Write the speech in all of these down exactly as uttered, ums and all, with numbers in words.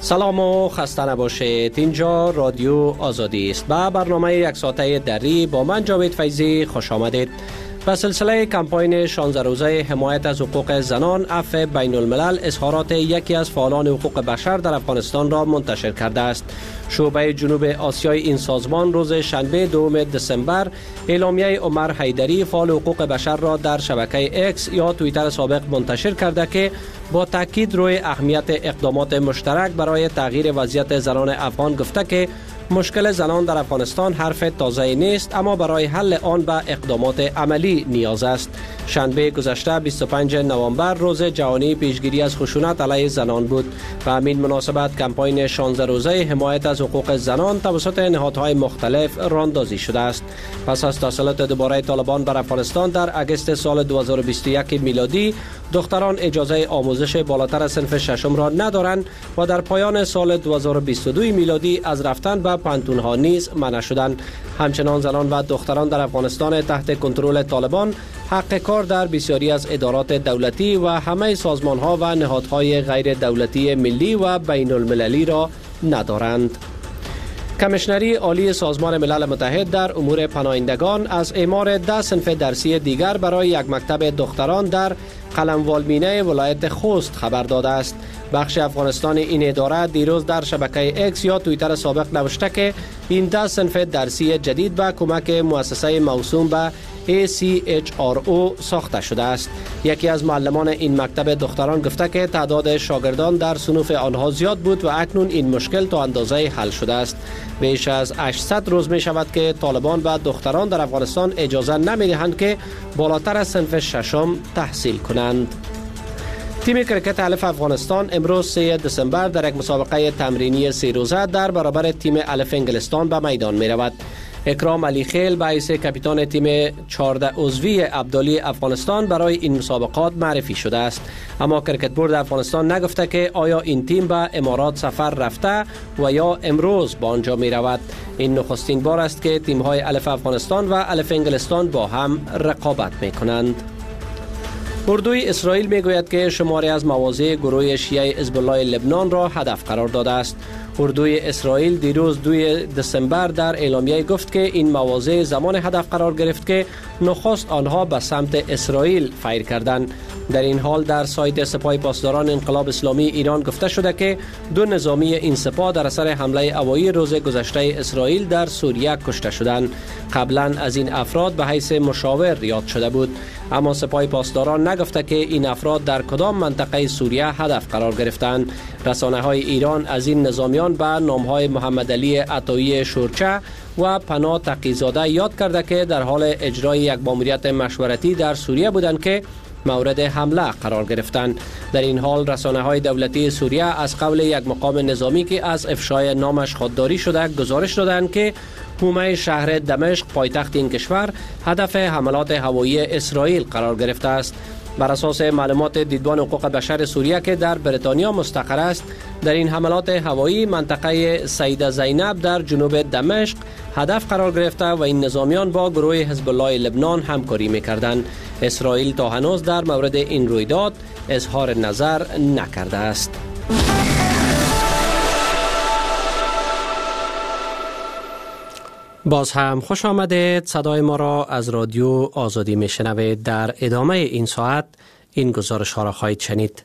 سلام و خسته نباشید. اینجا رادیو آزادی است. با برنامه یک ساعته دری با من جاوید فیضی خوش آمدید. به سلسله کمپاین شانزده روزه حمایت از حقوق زنان عفو بین الملل اظهارات یکی از فعالان حقوق بشر در افغانستان را منتشر کرده است. شعبه جنوب آسیای این سازمان روز شنبه دوم دسامبر اعلامیه عمر حیدری فعال حقوق بشر را در شبکه اکس یا توییتر سابق منتشر کرده که با تاکید روی اهمیت اقدامات مشترک برای تغییر وضعیت زنان افغان گفته که مشکل زنان در افغانستان حرف تازه نیست، اما برای حل آن به اقدامات عملی نیاز است. شنبه گذشته بیست و پنجم نوامبر روز جهانی پیشگیری از خشونت علیه زنان بود. به همین مناسبت کمپاین شانزده روزه حمایت از حقوق زنان توسط نهادهای مختلف راهاندازی شده است. پس از تسلط دوباره طالبان بر افغانستان در اگست سال دو هزار و بیست و یک میلادی، دختران اجازه آموزش بالاتر از صنف ششم را ندارند و در پایان سال دو هزار و بیست و دو میلادی از رفتن به پانتون ها نیز منع شدند. همچنان زنان و دختران در افغانستان تحت کنترل طالبان حق کار در بسیاری از ادارات دولتی و همه سازمان ها و نهادهای غیر دولتی ملی و بین المللی را ندارند. کمیشنری عالی سازمان ملل متحد در امور پناهندگان از اعمار ده صنف درسی دیگر برای یک مکتب دختران در قلموالمینه ولایت خوست خبر داده است. بخش افغانستان این اداره دیروز در شبکه اکس یا توییتر سابق نوشته که این ده صنف درسی جدید به کمک مؤسسه موسوم به ای سی اچ آر او ساخته شده است. یکی از معلمان این مکتب دختران گفته که تعداد شاگردان در صنوف آنها زیاد بود و اکنون این مشکل تا اندازه حل شده است. بیش از هشتصد روز می شود که طالبان به دختران در افغانستان اجازه نمی دهند که بالاتر از صنف ششم تحصیل کنند. تیم کرکت الف افغانستان امروز سوم دسامبر در یک مسابقه تمرینی سه روزه در برابر تیم الف انگلستان به میدان می رود. اکرام علی خیل به حیث کاپیتان تیم چهارده عضوی ابدالی افغانستان برای این مسابقات معرفی شده است، اما کرکت بورد افغانستان نگفته که آیا این تیم به امارات سفر رفته و یا امروز به آنجا می رود. این نخستین بار است که تیم های الف افغانستان و الف انگلستان با هم رقابت می کنند. اردوی اسرائیل می گوید که شماری از مواضع گروه شیعه حزب الله لبنان را هدف قرار داده است. اردوی اسرائیل دیروز دوم دسامبر در اعلامیه گفت که این مواضع زمان هدف قرار گرفت که نخست آنها به سمت اسرائیل فیر کردند. در این حال در سایت سپاه پاسداران انقلاب اسلامی ایران گفته شده که دو نظامی این سپاه در اثر حمله هوایی روز گذشته اسرائیل در سوریه کشته شدند. قبلا از این افراد به حیث مشاور یاد شده بود، اما سپاه پاسداران نگفته که این افراد در کدام منطقه سوریه هدف قرار گرفتند. رسانه های ایران از این نظامیان به نام های محمد علی عطایی شورچه و پناه تقی‌زاده یاد کرده که در حال اجرای یک ماموریت مشورتی در سوریه بودند که مورد حمله قرار گرفتند. در این حال رسانه های دولتی سوریه از قول یک مقام نظامی که از افشای نامش خودداری شده گزارش دادند که حومه شهر دمشق پایتخت این کشور هدف حملات هوایی اسرائیل قرار گرفته است. بر اساس معلومات دیدبان حقوق بشر سوریه که در بریتانیا مستقر است، در این حملات هوایی منطقه سیده زینب در جنوب دمشق هدف قرار گرفته و این نظامیان با گروه حزب الله لبنان همکاری می‌کردند. اسرائیل تا هنوز در مورد این رویداد اظهار نظر نکرده است. باز هم خوش آمدید. صدای ما را از رادیو آزادی میشنوید. در ادامه این ساعت این گزارش ها را خواهید شنید.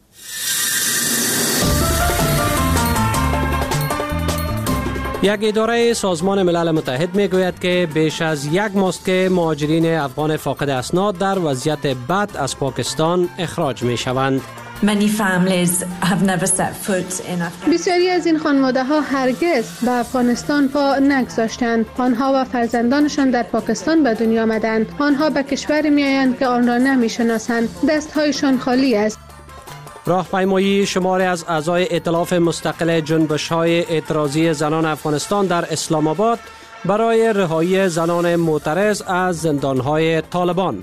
یک اداره سازمان ملل متحد می گوید که بیش از یک ماه است که مهاجرین افغان فاقد اسناد در وضعیت بد از پاکستان اخراج می شوند. Many families have never set foot in Afghanistan. بسیاری از این خانواده ها هرگز به افغانستان پا نگذاشتند. آنها و فرزندانشان در پاکستان به دنیا آمدند. آنها به کشوری میآیند که آن را نمیشناسند. دستهایشان خالی است. راهپیمایی شماری از اعضای ائتلاف مستقل جنبش‌های اعتراضی زنان افغانستان در اسلام آباد برای رهایی زنان معترض از زندان‌های طالبان.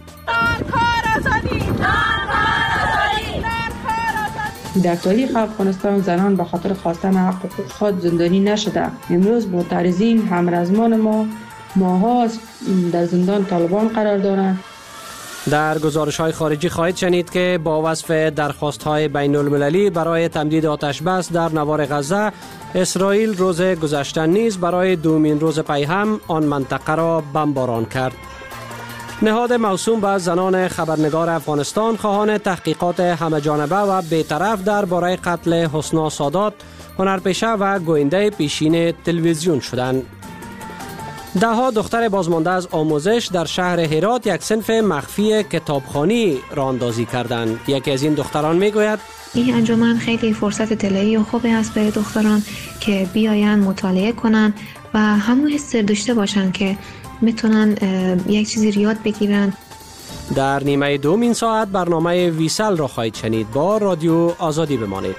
در تاریخ افغانستان زنان به خاطر خواستن حقوق خود زندانی نشده. امروز معترضین همرزمان ما ماها در زندان طالبان قرار دارند. در گزارش‌های خارجی خواهید شنید که با وصف درخواست‌های بین المللی برای تمدید آتش بس در نوار غزه، اسرائیل روز گذشته نیز برای دومین روز پی هم آن منطقه را بمباران کرد. نهاد موسوم به زنان خبرنگار افغانستان خواهان تحقیقات همه‌جانبه و بی‌طرف درباره قتل حسنا سادات، هنرپیشه و گوینده پیشین تلویزیون شدند. ده ها دختر بازمانده از آموزش در شهر هرات یک صنف مخفی کتابخوانی راه اندازی کردند. یکی از این دختران میگوید این انجمن خیلی فرصت طلایی و خوبی است برای دختران که بیاین مطالعه کنن و همون حس داشته باشن که میتونن یک چیزی یاد بگیرن. در نیمه دوم این ساعت برنامه ویسل را خواهید شنید. با رادیو آزادی بمانید.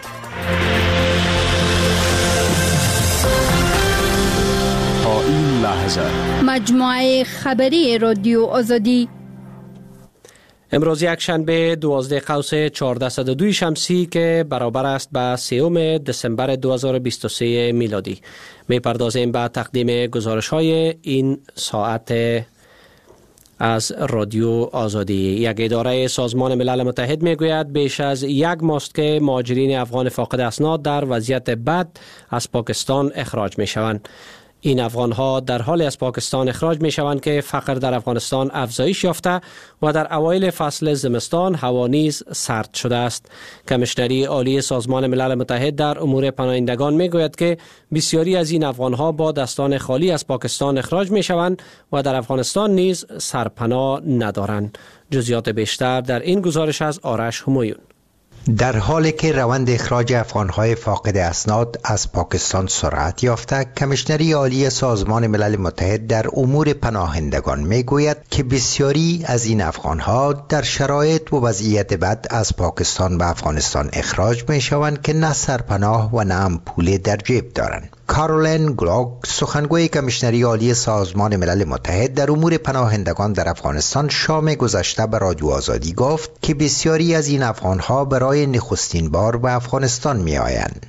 تا این لحظه مجموعه خبری رادیو آزادی. امروز یک شنبه دوازده قوس چهارصد و دو شمسی که برابر است با سوم دسامبر دو هزار و بیست و سه میلادی. می پردازیم به تقدیم گزارش های این ساعت از رادیو آزادی. یک اداره سازمان ملل متحد می گوید بیش از یک ماست که مهاجرین افغان فاقد اسناد در وضعیت بد از پاکستان اخراج می شوند. این افغان ها در حال از پاکستان اخراج می شوند که فقر در افغانستان افزایش یافته و در اوایل فصل زمستان هوا نیز سرد شده است. کمیشنری عالی سازمان ملل متحد در امور پناهندگان می گوید که بسیاری از این افغان ها با دستان خالی از پاکستان اخراج می شوند و در افغانستان نیز سرپناه ندارند. جزئیات بیشتر در این گزارش از آرش همایون. در حالی که روند اخراج افغان‌های فاقد اسناد از پاکستان سرعت یافته، کمیشنری عالی سازمان ملل متحد در امور پناهندگان میگوید که بسیاری از این افغان‌ها در شرایط و وضعیت بد از پاکستان به افغانستان اخراج میشوند که نه سرپناه و نه هم پول در جیب دارند. کارولین گلاگ، سخنگوی کمیشنری عالی سازمان ملل متحد در امور پناهندگان در افغانستان، شام گذشته به رادیو آزادی گفت که بسیاری از این افغان‌ها برای نخستین بار به افغانستان می‌آیند.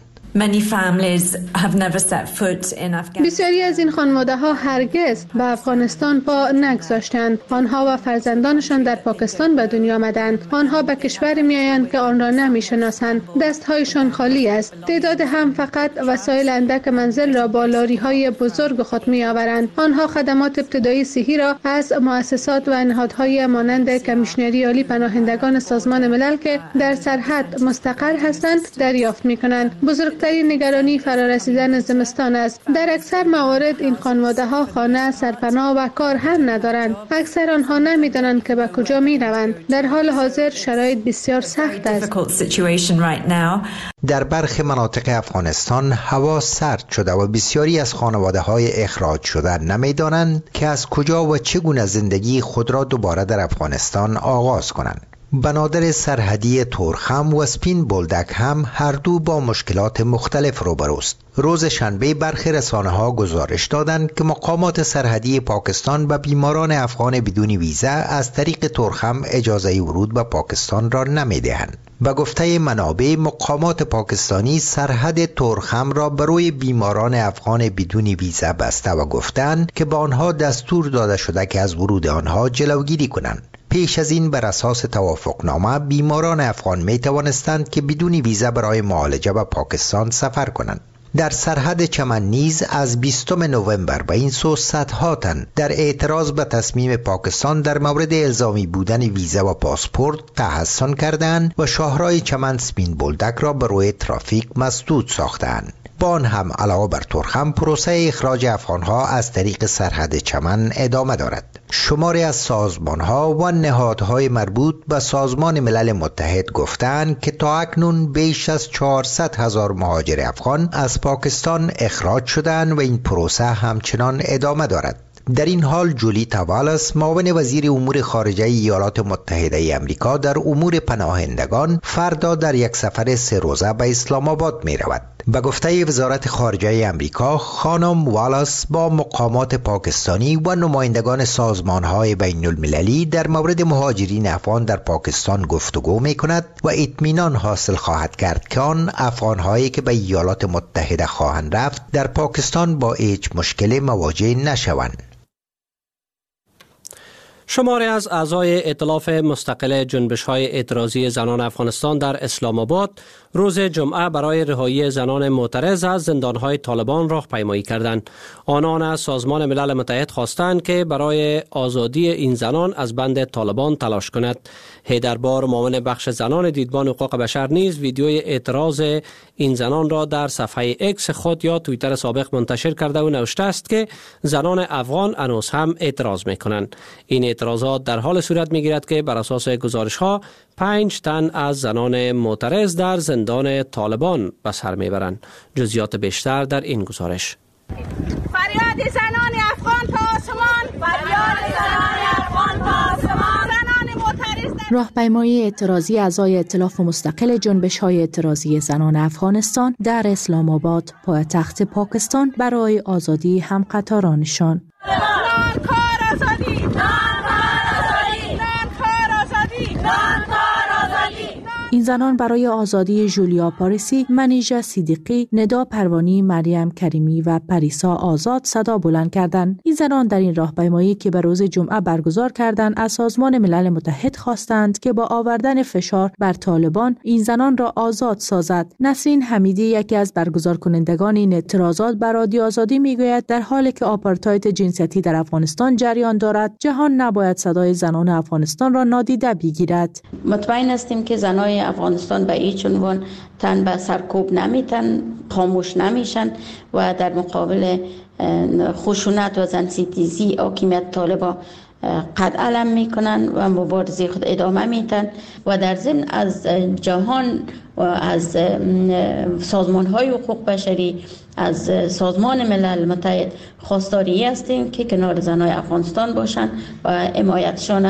بسیاری از این خانواده ها هرگز به افغانستان پا نگذاشتند. آنها و فرزندانشان در پاکستان به دنیا آمدند. آنها به کشوری می آیند که آن را نمی شناسند. دستهایشان خالی است. تعداد هم فقط وسایل اندک منزل را با لاری های بزرگ خود می آورند. آنها خدمات ابتدایی صحی را از مؤسسات و نهادهای مانند کمیشنری عالی پناهندگان سازمان ملل که در سرحد مستقر هستند دریافت می کنند. بزرگ ترین نگرانی فرارسیدن زمستان است. در اکثر موارد این خانواده ها خانه، سرپناه و کار هم ندارند. اکثر آنها نمیدانند که به کجا می روند. در حال حاضر شرایط بسیار سخت است. در برخی مناطق افغانستان هوا سرد شده و بسیاری از خانواده های اخراج شده نمیدانند که از کجا و چگونه زندگی خود را دوباره در افغانستان آغاز کنند. بنادر سرحدی تورخم و سپین بولدک هم هر دو با مشکلات مختلف روبروست. روز شنبه برخی رسانه‌ها گزارش دادند که مقامات سرحدی پاکستان به بیماران افغان بدون ویزا از طریق تورخم اجازه ورود به پاکستان را نمی‌دهند. به گفته منابع، مقامات پاکستانی سرحد تورخم را برای بیماران افغان بدون ویزا بسته و گفتند که به آنها دستور داده شده که از ورود آنها جلوگیری کنند. پیش از این بر اساس توافقنامه بیماران افغان می توانستند که بدون ویزا برای معالجه به پاکستان سفر کنند. در سرحد چمن نیز از بیستم نوامبر به این سو صدها تن در اعتراض به تصمیم پاکستان در مورد الزامی بودن ویزا و پاسپورت تحصن کردند و شاهراه چمن سپین بولدک را به روی ترافیک مسدود ساختند. با آن هم علاوه بر تورخم، پروسه اخراج افغانها از طریق سرحد چمن ادامه دارد. شماری از سازمانها و نهادهای مربوط به سازمان ملل متحد گفتند که تا اکنون بیش از چهارصد هزار مهاجر افغان از پاکستان اخراج شدند و این پروسه همچنان ادامه دارد. در این حال جولیتا والاس، معاون وزیر امور خارجه ایالات متحده ای آمریکا در امور پناهندگان، فردا در یک سفر سه روزه به اسلام آباد می رود. به گفته وزارت خارجه آمریکا، خانم والاس با مقامات پاکستانی و نمایندگان سازمان‌های بین المللی در مورد مهاجرین افغان در پاکستان گفتگو می کند و اطمینان حاصل خواهد کرد که آن افغان‌هایی که به ایالات متحده خواهند رفت در پاکستان با هیچ مشکلی مواجه نشوند. شماری از اعضای ائتلاف مستقل جنبش‌های اعتراضی زنان افغانستان در اسلام آباد روز جمعه برای رهایی زنان معترض از زندان‌های طالبان راهپیمایی کردند. آنان از سازمان ملل متحد خواستند که برای آزادی این زنان از بند طالبان تلاش کند. حیدربار، معاون بخش زنان دیدبان حقوق بشر نیز ویدیوی اعتراض این زنان را در صفحه اکس خود یا توییتر سابق منتشر کرده و نوشته است که زنان افغان هنوز هم اعتراض می‌کنند. این اعتراضات در حال صورت می‌گیرد که بر اساس گزارش‌ها پنج تن از زنان معترض در زندان طالبان به سر میبرند. جزئیات بیشتر در این گزارش. فریاد زنان افغان تا آسمان، فریاد زنان افغان تا آسمان. زنان معترض راهپیمایی اعتراضی اعضای ائتلاف مستقل جنبش‌های اعتراضی زنان افغانستان در اسلام آباد، پایتخت پاکستان، برای آزادی همقطارانشان. این زنان برای آزادی جولیا پاریسی، منیژه صدیقی، ندا پروانی، مریم کریمی و پریسا آزاد صدا بلند کردند. این زنان در این راهپیمایی که به روز جمعه برگزار کردند از سازمان ملل متحد خواستند که با آوردن فشار بر طالبان این زنان را آزاد سازد. نسرین حمیدی، یکی از برگزار کنندگان این اعتراضات، بر رادیو آزادی میگوید در حالی که آپارتاید جنسیتی در افغانستان جریان دارد، جهان نباید صدای زنان افغانستان را نادیده بگیرد. مطمئن هستیم که زنان افغانستان به هیچ عنوان تن به سرکوب نمیتن، خاموش نمیشن و در مقابل خشونت و زنستیزی حاکمیت طالبان قد علم میکنن و مبارزه خود ادامه میتن و در ضمن از جهان و از سازمان های حقوق بشری، از سازمان ملل متحد خواستاری هستیم که کنار زنای افغانستان باشن و حمایتشان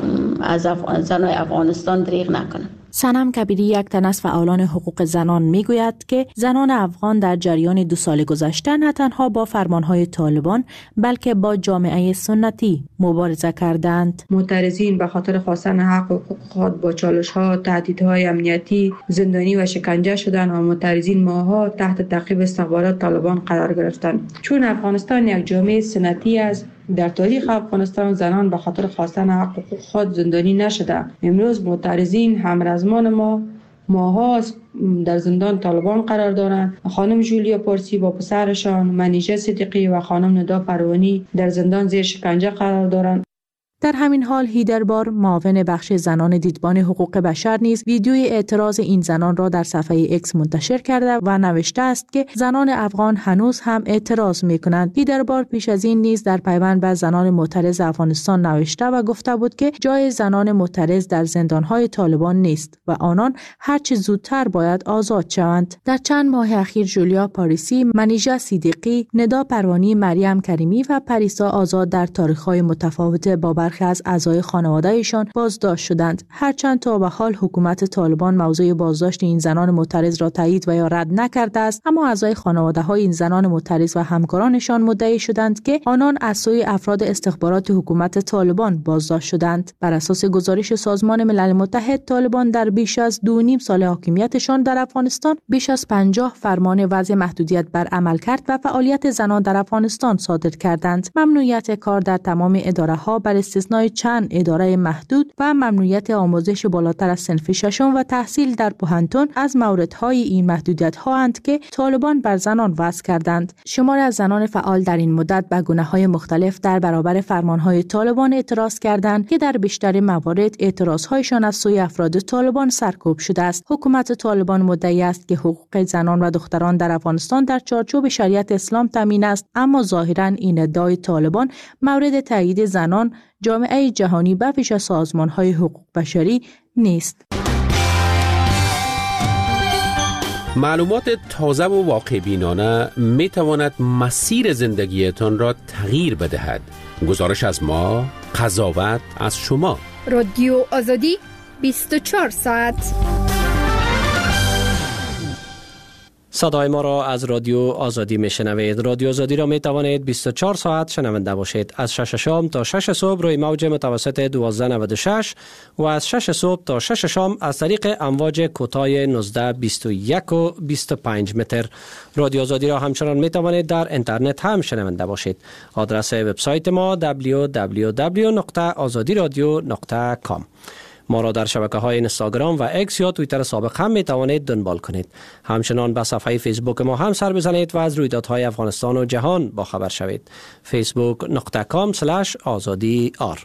از زنای افغانستان دریغ نکنن. سنم کبیری، یک تن از فعالان حقوق زنان، میگوید که زنان افغان در جریان دو سال گذشته نه تنها با فرمانهای طالبان بلکه با جامعه سنتی مبارزه کردند. معترضین به خاطر خواستن حق و حقوق خود با چالش‌ها، تهدیدهای امنیتی، زندانی و شکنجه شدند و معترضین ماه‌ها تحت تعقیب استخبارات طالبان قرار گرفتند. چون افغانستان یک جامعه سنتی است، در تاریخ افغانستان زنان به خاطر خواستن حق و حقوق خود زندانی نشده. امروز معترضین همرزمان ما ماها در زندان طالبان قرار دارند. خانم جولیا پارسی با پسرشان، منیژه صدیقی و خانم ندا پروانی در زندان زیر شکنجه قرار دارند. در همین حال حیدربار، معاون بخش زنان دیدبان حقوق بشر نیز ویدیوی اعتراض این زنان را در صفحه اکس منتشر کرده و نوشته است که زنان افغان هنوز هم اعتراض می‌کنند. حیدربار پیش از این نیز در پیوند به زنان معترض افغانستان نوشته و گفته بود که جای زنان معترض در زندان‌های طالبان نیست و آنان هرچه زودتر باید آزاد شوند. در چند ماه اخیر جولیا پاریسی، منیژه صدیقی، ندا پروانی، مریم کریمی و پریسا آزاد در تاریخ‌های متفاوت با برخی از اعضای خانواده‌شان بازداشت شدند. هرچند تا به حال حکومت طالبان موضوع بازداشت این زنان معترض را تایید و یا رد نکرده است، اما اعضای خانواده‌های این زنان معترض و همکارانشان مدعی شدند که آنان از سوی افراد استخبارات حکومت طالبان بازداشت شدند. بر اساس گزارش سازمان ملل متحد، طالبان در بیش از دو نیم سال حاکمیتشان در افغانستان بیش از پنجاه فرمان وضع محدودیت بر عملکرد و فعالیت زنان در افغانستان صادر کردند. ممنوعیت کار در تمام اداره‌ها بر استثنای چند اداره محدود و ممنوعیت آموزش بالاتر از صنف ششم و تحصیل در پوهنتون از موردهای این محدودیت‌ها اند که طالبان بر زنان وضع کردند. شماری از زنان فعال در این مدت به گونه‌های مختلف در برابر فرمانهای طالبان اعتراض کردند که در بیشتر موارد اعتراض‌هایشان از سوی افراد طالبان سرکوب شده است. حکومت طالبان مدعی است که حقوق زنان و دختران در افغانستان در چارچوب شریعت اسلام تامین است، اما ظاهراً این ادعای طالبان مورد تایید زنان، جامعه جهانی و پیش از سازمان‌های حقوق بشری نیست. معلومات تازه و واقع بینانه می تواند مسیر زندگیتان را تغییر بدهد. گزارش از ما، قضاوت از شما. رادیو آزادی بیست و چهار ساعت. صدای ما را از رادیو آزادی میشنوید. رادیو آزادی را می توانید بیست و چهار ساعت شنونده باشید. از شش شام تا شش صبح روی موج متوسط دوازده نود و شش و از شش صبح تا شش شام از طریق امواج کوتاه نوزده بیست و یک و بیست و پنج متر. رادیو آزادی را همچنان می توانید در اینترنت هم شنونده باشید. آدرس وبسایت ما دبلیو دبلیو دبلیو دات آزادی رادیو دات کام. ما را در شبکه های اینستاگرام و اکس یا توییتر سابق هم می توانید دنبال کنید. همچنان به صفحه فیسبوک ما هم سر بزنید و از رویدادهای افغانستان و جهان با خبر شوید. فیسبوک دات کام اسلش آزادی آر.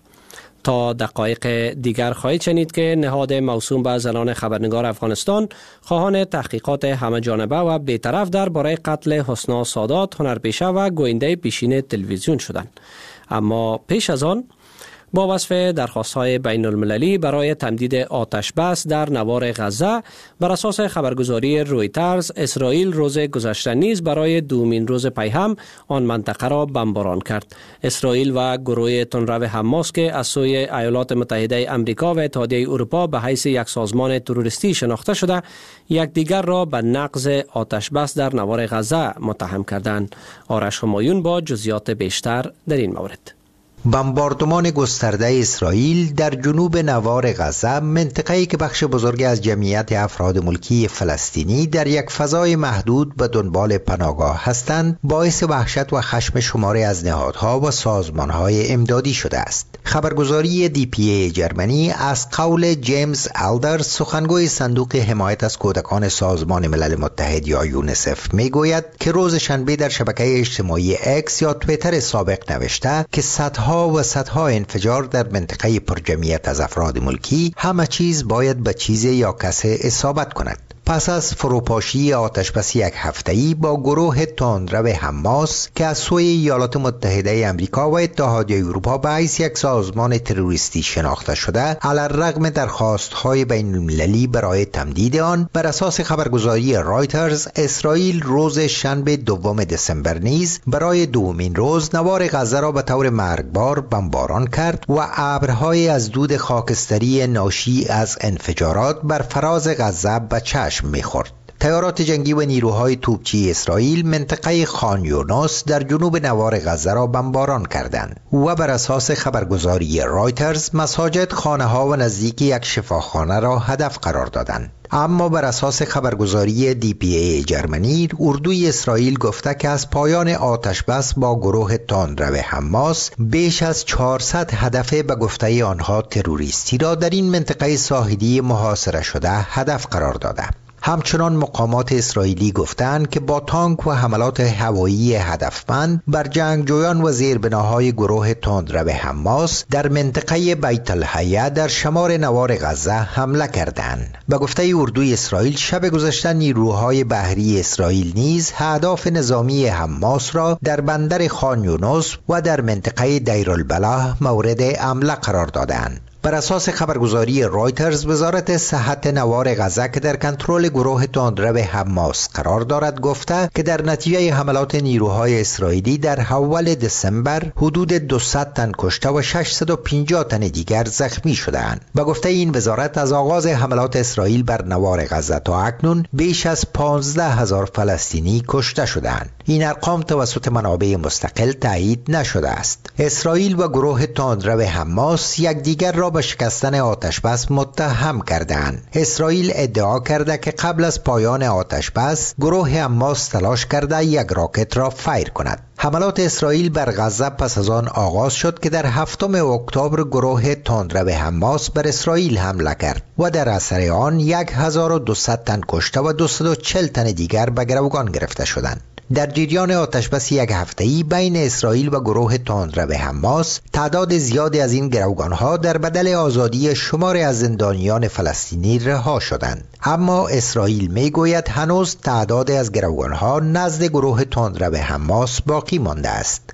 تا دقایق دیگر خواهید شنید که نهاد موسوم به زنان خبرنگار افغانستان خواهان تحقیقات همه جانبه و بی‌طرف درباره قتل حسنا سادات، هنرپیشه و گوینده پیشین تلویزیون شدند. اما پیش از آن با وصف درخواست‌های بین المللی برای تمدید آتش بس در نوار غزه بر اساس خبرگزاری رویترز، اسرائیل روز گذشته نیز برای دومین روز پی هم آن منطقه را بمباران کرد. اسرائیل و گروه تندرو حماس که از سوی ایالات متحده آمریکا و اتحادیه اروپا به حیث یک سازمان تروریستی شناخته شده، یکدیگر را به نقض آتش بس در نوار غزه متهم کردند. آرش همایون با جزئیات بیشتر در این مورد. بمباردمان گسترده اسرائیل در جنوب نوار غزه، منطقه‌ای که بخش بزرگی از جمعیت افراد ملکی فلسطینی در یک فضای محدود به دنبال پناهگاه هستند، باعث وحشت و خشم شماری از نهادها و سازمان‌های امدادی شده است. خبرگزاری دی پی ای جرمنی از قول جیمز آلدر، سخنگوی صندوق حمایت از کودکان سازمان ملل متحد یا یونیسف، میگوید که روز شنبه در شبکه اجتماعی اکس یا توییتر سابق نوشته که صدها و صدها انفجار در منطقه پرجمعیت از افراد ملکی، همه چیز باید به چیز یا کسی اصابت کند. پس از فروپاشی آتشبس یک هفته‌ای با گروه تندرو حماس که از سوی ایالات متحده آمریکا و اتحادیه اروپا به حیث یک سازمان تروریستی شناخته شده، علی‌الرغم درخواست‌های بین‌المللی برای تمدید آن، بر اساس خبرگزاری رایترز، اسرائیل روز شنبه دوم دسامبر نیز برای دومین روز نوار غزه را به طور مرگبار بمباران کرد و ابرهای از دود خاکستری ناشی از انفجارات بر فراز غزه به چشم می‌خورد. تیارات جنگی و نیروهای توپچی اسرائیل منطقه خان یونس در جنوب نوار غزه را بمباران کردند و بر اساس خبرگزاری رایترز مساجد، خانه‌ها و نزدیک یک شفاخانه را هدف قرار دادند. اما بر اساس خبرگزاری دی پی ای جرمنی، اردوی اسرائیل گفته که از پایان آتش بس با گروه تندرو حماس بیش از چهارصد هدف به گفته آنها تروریستی را در این منطقه ساحلی محاصره شده هدف قرار داده. همچنان مقامات اسرائیلی گفتند که با تانک و حملات هوایی هدفمند بر جنگجویان و زیربناهای گروه تندرو حماس در منطقه بیت الحیه در شمال نوار غزه حمله کردند. به گفته اردوی اسرائیل، شب گذشته نیروهای بحری اسرائیل نیز اهداف نظامی حماس را در بندر خان یونس و در منطقه دیر البلح مورد حمله قرار دادند. بر اساس خبرگزاری رایترز، وزارت صحت نوار غزه که در کنترل گروه تندرو حماس قرار دارد گفته که در نتیجه حملات نیروهای اسرائیلی در اول دسامبر حدود دویست تن کشته و ششصد و پنجاه تن دیگر زخمی شدند. به گفته این وزارت، از آغاز حملات اسرائیل بر نوار غزه تا اکنون بیش از پانزده هزار فلسطینی کشته شدند. این ارقام توسط منابع مستقل تایید نشده است. اسرائیل و گروه تندرو حماس یکدیگر را به شکستن آتش بس متهم کردند. اسرائیل ادعا کرده که قبل از پایان آتش بس گروه حماس تلاش کرده یک راکت را فایر کند. حملات اسرائیل بر غزه پس از آن آغاز شد که در هفتم اکتبر گروه تندرو حماس بر اسرائیل حمله کرد و در اثر آن هزار و دویست تن کشته و دویست و چهل تن دیگر به گروگان گرفته شدند. در جریان آتشبس یک هفته‌ای بین اسرائیل و گروه تندرو حماس، تعداد زیادی از این گروگان‌ها در بدل آزادی شماری از زندانیان فلسطینی رها شدند. اما اسرائیل میگوید هنوز تعداد از گروگان‌ها نزد گروه تندرو حماس باقی مانده است.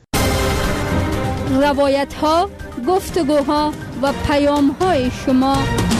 روایت‌ها، گفتگوها و پیام‌های شما.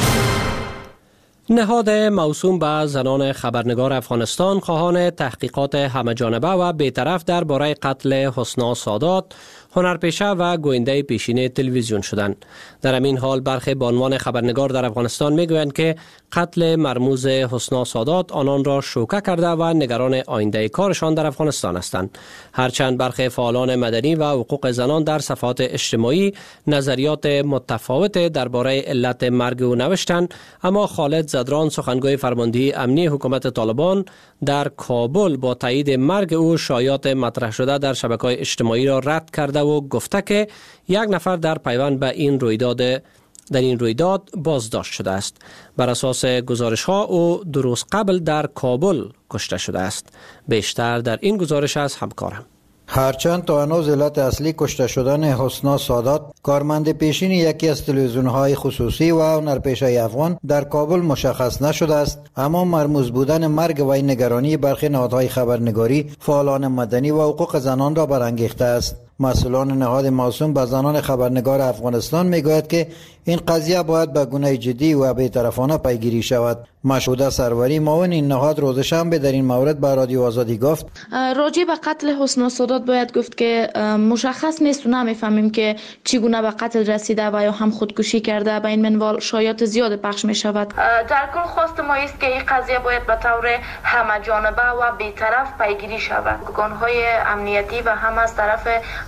نهاد موسوم به زنان خبرنگار افغانستان خواهان تحقیقات همه‌جانبه و بی‌طرف درباره قتل حسنا سادات، هنرپیشه و گوینده پیشین تلویزیون شدند. در همین حال برخی به عنوان خبرنگار در افغانستان میگویند که قتل مرموز حسنا سادات آنان را شوکه کرده و نگران آینده کارشان در افغانستان هستند. هرچند برخی فعالان مدنی و حقوق زنان در صفحات اجتماعی نظریات متفاوت درباره علت مرگ او نوشتند، اما خالد زدران سخنگوی فرماندهی امنی حکومت طالبان در کابل با تایید مرگ او شایعات مطرح شده در شبکه‌های اجتماعی را رد کرده و گفته که یک نفر در پیوند به این رویداد در این رویداد بازداشت شده است. بر اساس گزارش ها او دو روز قبل در کابل کشته شده است. بیشتر در این گزارش از همکارم. هرچند تا هنوز علت اصلی کشته شدن حسنا سادات، کارمند پیشین یکی از تلویزیون‌های خصوصی و هنرپیشه افغان در کابل مشخص نشده است، اما مرموز بودن مرگ و این نگرانی برخی نهادهای خبرنگاری، فعالان مدنی و حقوق زنان را برانگیخته است. مسئولان نهاد موسوم به زنان خبرنگار افغانستان میگوید که این قضیه باید به گونه جدی و بی‌طرفانه پیگیری شود. مشهوده سروری معاون این نهاد روز شنبه در این مورد به رادیو آزادی گفت راجع به قتل حسنا سادات باید گفت که مشخص نیست و نمیفهمیم که چگونه به قتل رسیده و یا هم خودکشی کرده. به این منوال شایعات زیاد پخش می شود. در کل خواست ما است که این قضیه باید به طور همه جانبه و بی‌طرف پیگیری شود. ارگان‌های امنیتی و هم از طرف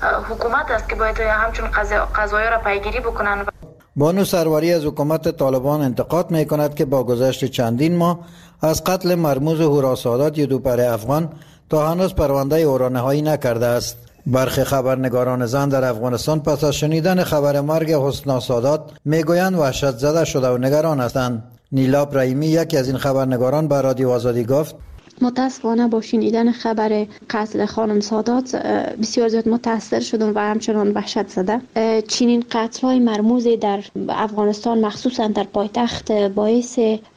حکومت است که باید همچون قضایا را پیگیری بکنند. بانو سروری از حکومت طالبان انتقاد می کند که با گذشت چندین ماه از قتل مرموز هورا سادات یدوپر افغان تا هنوز پرونده او را نهایی نکرده است. برخی خبرنگاران زن در افغانستان پس از شنیدن خبر مرگ حسنا سادات میگویند وحشت زده شده و نگران هستند. نیلا ابراهیمی یکی از این خبرنگاران به رادیو آزادی گفت متاسفانه با شنیدن خبر قتل خانم سادات بسیار زیاد متاثر شدم و همچنان وحشت زده. چنین قتل‌های مرموز در افغانستان مخصوصا در پایتخت باعث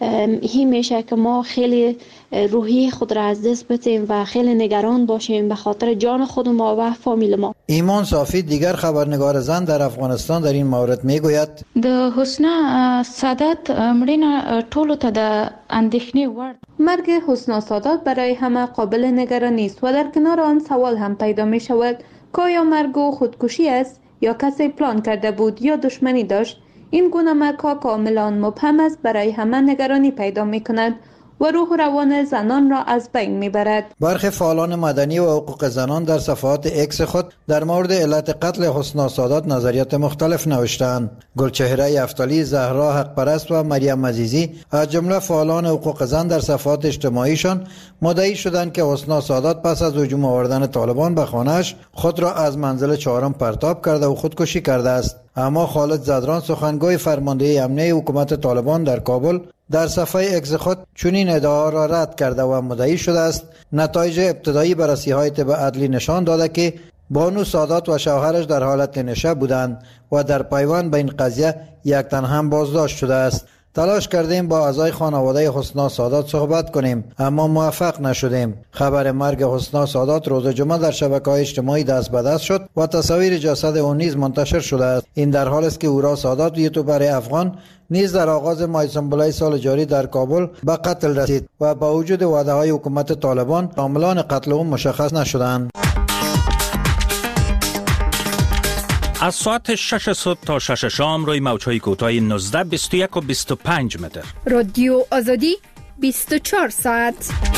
این میشه که ما خیلی روحی خود را از دست بدیم و خیلی نگران باشیم به خاطر جان خود ما و فامیل ما. ایمان صافی دیگر خبرنگار زن در افغانستان در این مورد میگوید د حسنا سادات مړینه ټولو ته د اندېښنې وړ. مرگ حسنا سادات برای همه قابل نگرانی است و در کنار آن سوال هم پیدا می شود که آیا مرگ او خودکشی است یا کسی پلان کرده بود یا دشمنی داشت. این گونه مرگ ها کاملا مبهم است، برای همه نگرانی پیدا می کند و روح و روان زنان را از بین میبرد. برخی فعالان مدنی و حقوق زنان در صفحات اکس خود در مورد علت قتل حسنا سادات نظریات مختلف نوشتند. گلچهره افتالی، زهرا حق پرست و مریم عزیزی از جمله فعالان حقوق زن در صفحات اجتماعیشان مدعی شدند که حسنا سادات پس از هجوم آوردن طالبان به خانه‌اش خود را از منزل چهارم پرتاب کرده و خودکشی کرده است. اما خالد زدران سخنگوی فرماندهی امنی حکومت طالبان در کابل در صفحه اکس خود چنین ادعا را رد کرده و مدعی شده است نتایج ابتدایی بررسی‌های طب عدلی نشان داده که بانو سادات و شوهرش در حالت نشه بودند و در پیوند به این قضیه یک تن هم بازداشت شده است. تلاش کردیم با اعضای خانواده حسنا سادات صحبت کنیم اما موفق نشدیم. خبر مرگ حسنا سادات روز جمعه در شبکه‌های اجتماعی دست به دست شد و تصاویر جسد او نیز منتشر شده است. این در حالی است که هورا سادات یوتیوبر افغان نیز در آغاز ماه سنبله سال جاری در کابل به قتل رسید و با وجود وعده‌های حکومت طالبان عاملان قتل او مشخص نشدند. از ساعت شش صبح تا شش شام روی موج‌های کوتاه نوزده، بیست و یک و بیست و پنج متر. رادیو آزادی بیست و چهار ساعت.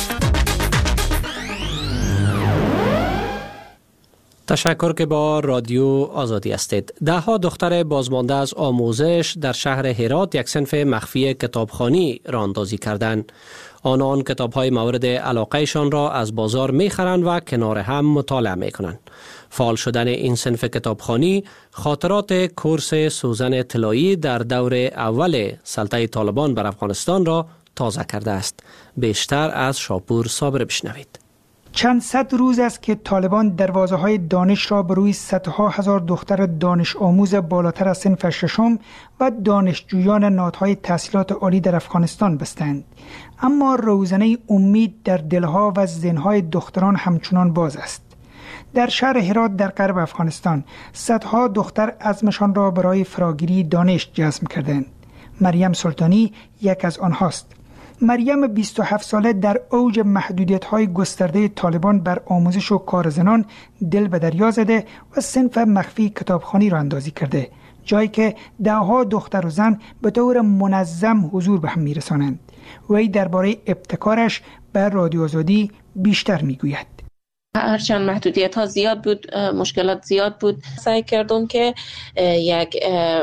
تشکر که با رادیو آزادی هستید. ده ها دختر بازمانده از آموزش در شهر هرات یک صنف مخفی کتابخوانی راه اندازی کردند. آنان کتاب‌های مورد علاقهشان را از بازار می‌خرند و کنار هم مطالعه می‌کنند. فعال شدن این صنف کتابخوانی خاطرات کورس سوزن طلایی در دور اول سلطه طالبان بر افغانستان را تازه کرده است. بیشتر از شاپور صابر بشنوید. چند صد روز است که طالبان دروازه های دانش را به روی صدها هزار دختر دانش آموز بالاتر از صنف ششم و دانشجویان نهادهای تحصیلات عالی در افغانستان بستند. اما روزنه امید در دلها و ذهنهای دختران همچنان باز است. در شهر هرات در غرب افغانستان صدها دختر عزمشان را برای فراگیری دانش جزم کردند. مریم سلطانی یک از آنهاست. مریم بیست و هفت ساله در اوج محدودیت‌های گسترده طالبان بر آموزش و کار زنان دل به دریا زده و صنف مخفی کتابخوانی را اندازی کرده، جایی که دهها دختر و زن به طور منظم حضور به هم می‌رسانند. وی درباره ابتکارش به رادیو آزادی بیشتر میگوید. هرچند محدودیت ها زیاد بود، مشکلات زیاد بود، سعی کردم که یک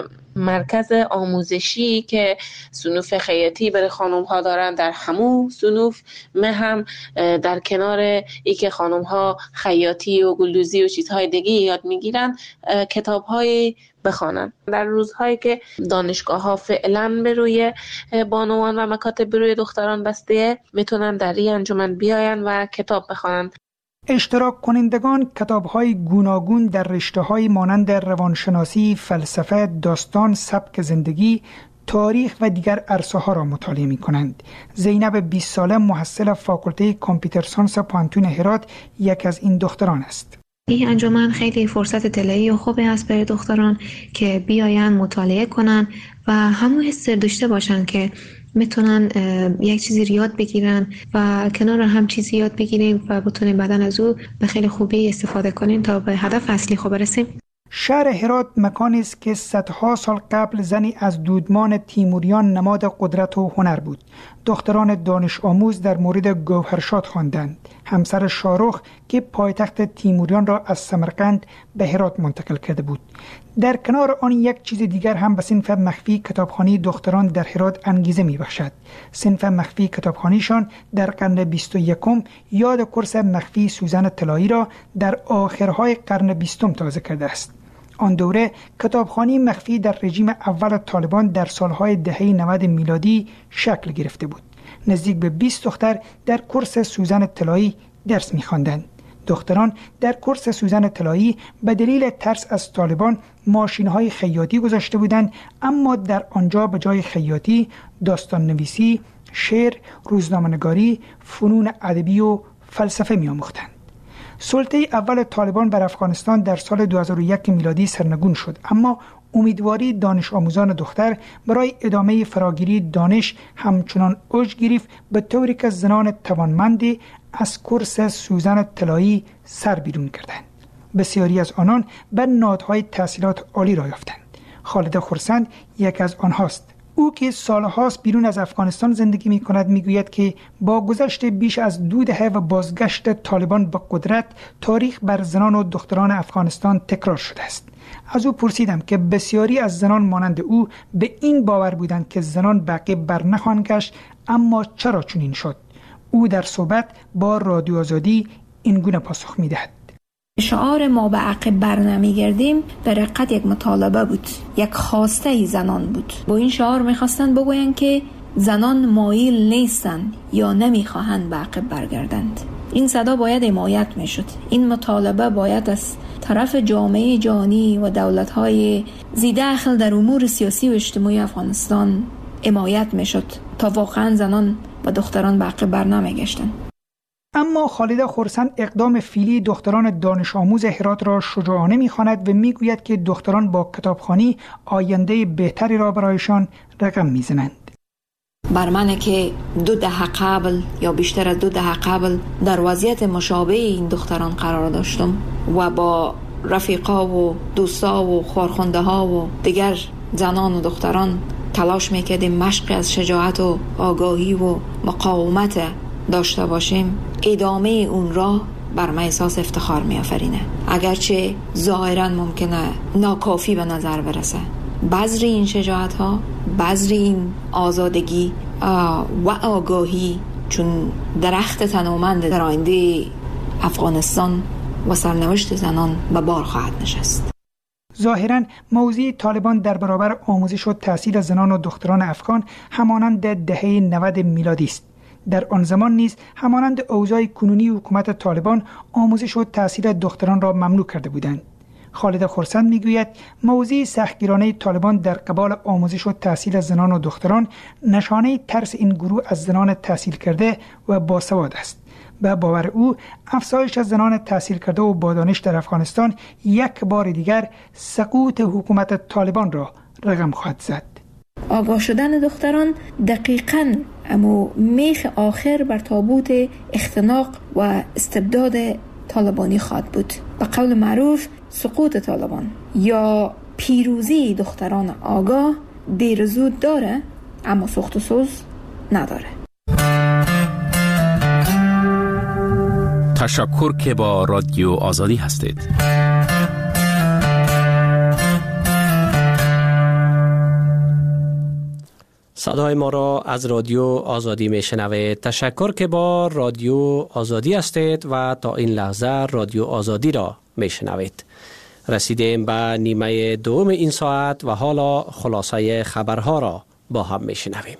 مرکز آموزشی که صنوف خیاطی برای خانم ها دارن در همون صنوف من هم در کنار ای که خانم ها خیاطی و گلدوزی و چیزهای دیگه یاد میگیرن کتاب های بخوانن. در روزهایی که دانشگاه ها فعلا به روی بانوان و مکاتب به روی دختران بسته، میتونن در این انجمن بیاین و کتاب بخوانن. اشتراک کنندگان کتاب‌های گوناگون در رشته‌های مانند روانشناسی، فلسفه، داستان، سبک زندگی، تاریخ و دیگر عرصه‌ها را مطالعه می‌کنند. زینب بیست ساله محصل فاکولته کامپیوتر ساینس پانتون هرات یک از این دختران است. این انجمن خیلی فرصت طلایی و خوبی است برای دختران که بیاین مطالعه کنن و همون حس داشته باشن که میتونن یک چیزی یاد بگیرن و کنار هم چیزی یاد بگیریم و بتونیم بعدن از او به خیلی خوبی استفاده کنیم تا به هدف اصلی خود برسیم. شهر هرات مکانی است که صدها سال قبل زنی از دودمان تیموریان نماد قدرت و هنر بود. دختران دانش آموز در مورد گوهرشاد خواندند، همسر شاهرخ که پایتخت تیموریان را از سمرقند به هرات منتقل کرده بود. در کنار آن یک چیز دیگر هم به صنف مخفی کتابخوانی دختران در هرات انگیزه می بخشد. صنف مخفی کتابخوانیشان در قرن بیست و یکم یاد کورس مخفی سوزن طلایی را در آخرهای قرن بیستم تازه کرده است. آن دوره کتابخوانی مخفی در رژیم اول طالبان در سالهای دهه نود میلادی شکل گرفته بود. نزدیک به بیست دختر در کورس سوزن طلایی درس می‌خواندند. دختران در کورس سوزن طلایی به دلیل ترس از طالبان ماشین‌های خیاطی گذاشته بودند، اما در آنجا به جای خیاطی داستان نویسی، شعر، روزنامه‌نگاری، فنون ادبی و فلسفه می‌آموختند. سلطه اول طالبان بر افغانستان در سال دو هزار و یک میلادی سرنگون شد، اما امیدواری دانش آموزان دختر برای ادامه فراگیری دانش همچنان اوج گرفت، به طوری که زنان توانمندی از کورس سوزن طلایی سر بیرون کردند. بسیاری از آنان به نهادهای تحصیلات عالی را یافتند. خالد خرسند یک از آنهاست. او که سالهاست بیرون از افغانستان زندگی می کند می گوید که با گذشت بیش از دو دهه و بازگشت طالبان به قدرت، تاریخ بر زنان و دختران افغانستان تکرار شده است. از او پرسیدم که بسیاری از زنان مانند او به این باور بودند که زنان به عقب برنخواهند گشت، اما چرا چنین شد؟ او در صحبت با رادیو آزادی این گونه پاسخ می دهد. شعار ما به عقب بر نمیگردیم در حقیقت یک مطالبه بود، یک خواسته ای زنان بود. با این شعار میخواستند بگویند که زنان مایل نیستند یا نمیخواهند به عقب برگردند. این صدا باید حمایت میشد. این مطالبه باید از طرف جامعه جهانی و دولت‌های ذی دخل در امور سیاسی و اجتماعی افغانستان حمایت میشد تا واقعا زنان و دختران به عقب بر نمیگشتند. اما خالد خرسند اقدام فعلی دختران دانش آموز هرات را شجاعانه می‌خواند و میگوید که دختران با کتابخوانی آینده بهتری را برایشان رقم میزنند. بر من که دو دهه قبل یا بیشتر از دو دهه قبل در وضعیت مشابه این دختران قرار داشتم و با رفیقا و دوستا و خورخونده ها و دیگر زنان و دختران تلاش میکردیم مشق از شجاعت و آگاهی و مقاومت داشته باشیم، ادامه اون را بر من احساس افتخار می آفرینه. اگرچه ظاهرا ممکنه ناکافی به نظر برسه، بذر این شجاعت ها، بذر این آزادگی و آگاهی چون درخت تنومند در آینده افغانستان و سرنوشت زنان به بار خواهد نشست. ظاهراً موضوع طالبان در برابر آموزش و تحصیل زنان و دختران افغان همانند دهه نود میلادی است. در آن زمان نیز همانند اوضاع کنونی حکومت طالبان آموزش و تحصیل دختران را ممنوع کرده بودند. خالد خرسند میگوید موضوع سختگیرانه طالبان در قبال آموزش و تحصیل زنان و دختران نشانه ترس این گروه از زنان تحصیل کرده و باسواد است. به باور او افزایش از زنان تحصیل کرده و با دانش در افغانستان یک بار دیگر سقوط حکومت طالبان را رقم خواهد زد. آگاه شدن دختران دقیقاً امو میخ آخر بر تابوت اختناق و استبداد طالبانی خواهد بود. به قول معروف سقوط طالبان یا پیروزی دختران آگاه دیر زود داره، اما سخت و سوز نداره. تشکر که با رادیو آزادی هستید. صدای ما را از رادیو آزادی میشنوید. تشکر که با رادیو آزادی هستید و تا این لحظه رادیو آزادی را میشنوید. رسیدیم به نیمه دوم این ساعت و حالا خلاصه خبرها را با هم میشنویم.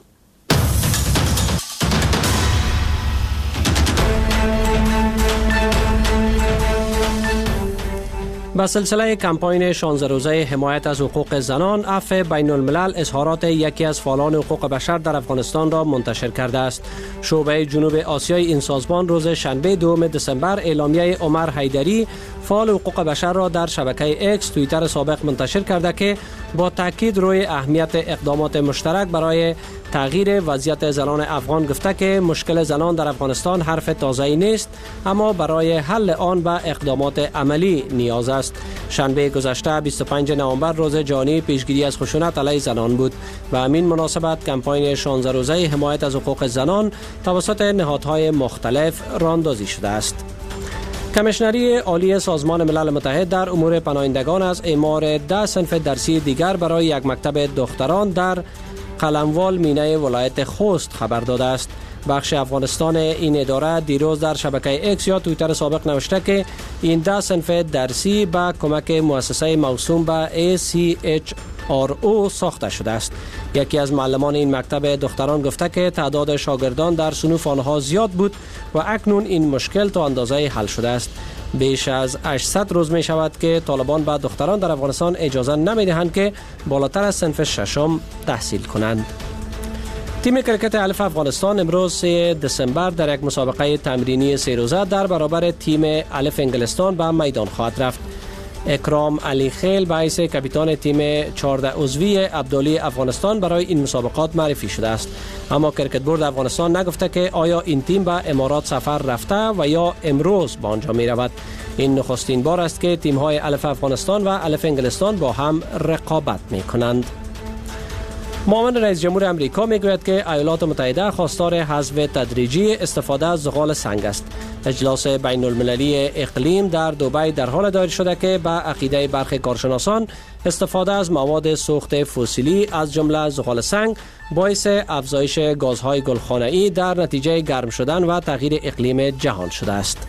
با سلسله کمپاین شانزده روزه حمایت از حقوق زنان، عفو بین الملل اظهارات یکی از فعالان حقوق بشر در افغانستان را منتشر کرده است. شعبه جنوب آسیای این سازمان روز شنبه دوم دسامبر اعلامیه عمر حیدری، فعال حقوق بشر را در شبکه اکس توییتر سابق منتشر کرده که با تاکید روی اهمیت اقدامات مشترک برای تغییر وضعیت زنان افغان گفته که مشکل زنان در افغانستان حرف تازه‌ای نیست، اما برای حل آن به اقدامات عملی نیاز است. شنبه گذشته بیست و پنجم نوامبر روز جهانی پیشگیری از خشونت علیه زنان بود و همین مناسبت کمپاین شانزده روزه حمایت از حقوق زنان توسط نهادهای مختلف راهاندازی شده است. کمیشنری عالی سازمان ملل متحد در امور پناهندگان از اعمار ده صنف درسی دیگر برای یک مکتب دختران در قلموال مینه ولایت خوست خبر داده است. بخش افغانستان این اداره دیروز در شبکه اکس یا توییتر سابق نوشته که این ده صنف درسی با کمک مؤسسه موسوم به ای سی اچ آر او ساخته شده است. یکی از معلمان این مکتب دختران گفته که تعداد شاگردان در صنوف آنها زیاد بود و اکنون این مشکل تا اندازه حل شده است. بیش از هشتصد روز می شود که طالبان به دختران در افغانستان اجازه نمی دهند که بالاتر از صنف ششم تحصیل کنند. تیم کرکت الف افغانستان امروز سوم دسامبر در یک مسابقه تمرینی سه روزه در برابر تیم الف انگلستان به میدان خواهد رفت. اکرام علی خیل به حیث کاپیتان تیم چهارده عضوی عبدالی افغانستان برای این مسابقات معرفی شده است، اما کرکت بورد افغانستان نگفته که آیا این تیم به امارات سفر رفته و یا امروز به آنجا می رود. این نخستین بار است که تیم های الف افغانستان و الف انگلستان با هم رقابت می کنند. معاون رئیس جمهور امریکا میگوید که ایالات متحده خواستار حذف تدریجی استفاده از زغال سنگ است. اجلاس بین المللی اقلیم در دبی در حال دایر شده که به عقیده برخی کارشناسان استفاده از مواد سوخت فسیلی از جمله زغال سنگ باعث افزایش گازهای گلخانه‌ای در نتیجه گرم شدن و تغییر اقلیم جهان شده است.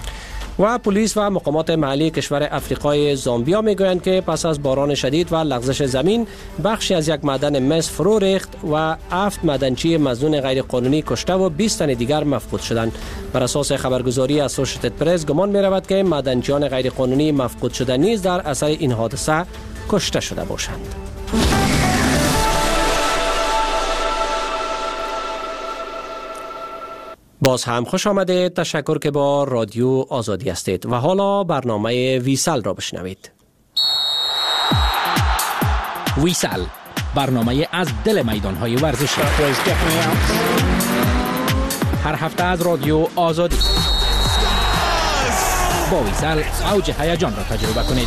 و پلیس و مقامات محلی کشور افریقای زامبیا میگویند که پس از باران شدید و لغزش زمین بخشی از یک معدن مس فرو ریخت و هفت معدنچی مظنون غیر قانونی کشته و بیست تن دیگر مفقود شدند. بر اساس خبرگزاری اسوشیتد پرس گمان می رود که معدنچیان غیر قانونی مفقود شده نیز در اثر این حادثه کشته شده باشند. باز هم خوش آمده. تشکر که با رادیو آزادی هستید و حالا برنامه ویسل را بشنوید. ویسل، برنامه از دل میدان‌های ورزشی. هر هفته از رادیو آزادی. با ویسل اوج هیجان را تجربه کنید.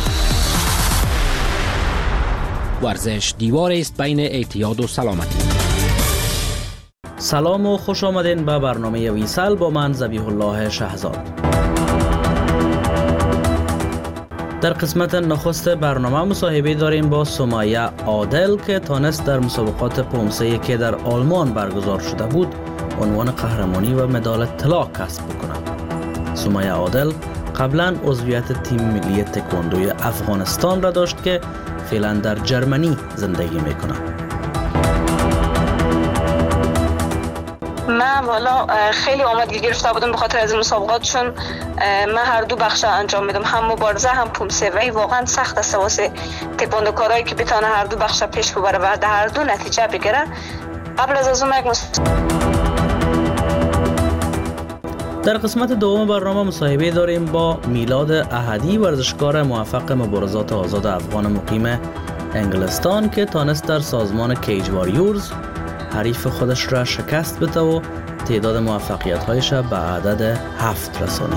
ورزش دیوار است بین اعتیاد و سلامتی. سلام و خوش آمدین به برنامه ویسل با من ذبیح الله شهزاد. در قسمت نخست برنامه مصاحبه داریم با سمیه عادل که تانست در مسابقات پومسه که در آلمان برگزار شده بود عنوان قهرمانی و مدال طلا کسب بکند. سمیه عادل قبلا عضویت تیم ملی تکواندوی افغانستان را داشت که فعلا در جرمنی زندگی میکند. من والا خیلی آمادگی گرفته بودم به خاطر از این مسابقات، چون من هر دو بخش انجام میدم، هم مبارزه هم پومسه، و واقعا سخت است واسه تکواندوکارایی که بتونه هر دو بخش پیش ببره و در هر دو نتیجه بگیره. قبل از از اون یک مس... در قسمت دوم برنامه مصاحبه داریم با میلاد احدی، ورزشکار موفق مبارزات آزاد افغان مقیم انگلستان که تانست در سازمان کیج واریورز حریف خودش را شکست بده و تعداد موفقیت هایش را به عدد هفت رسانید.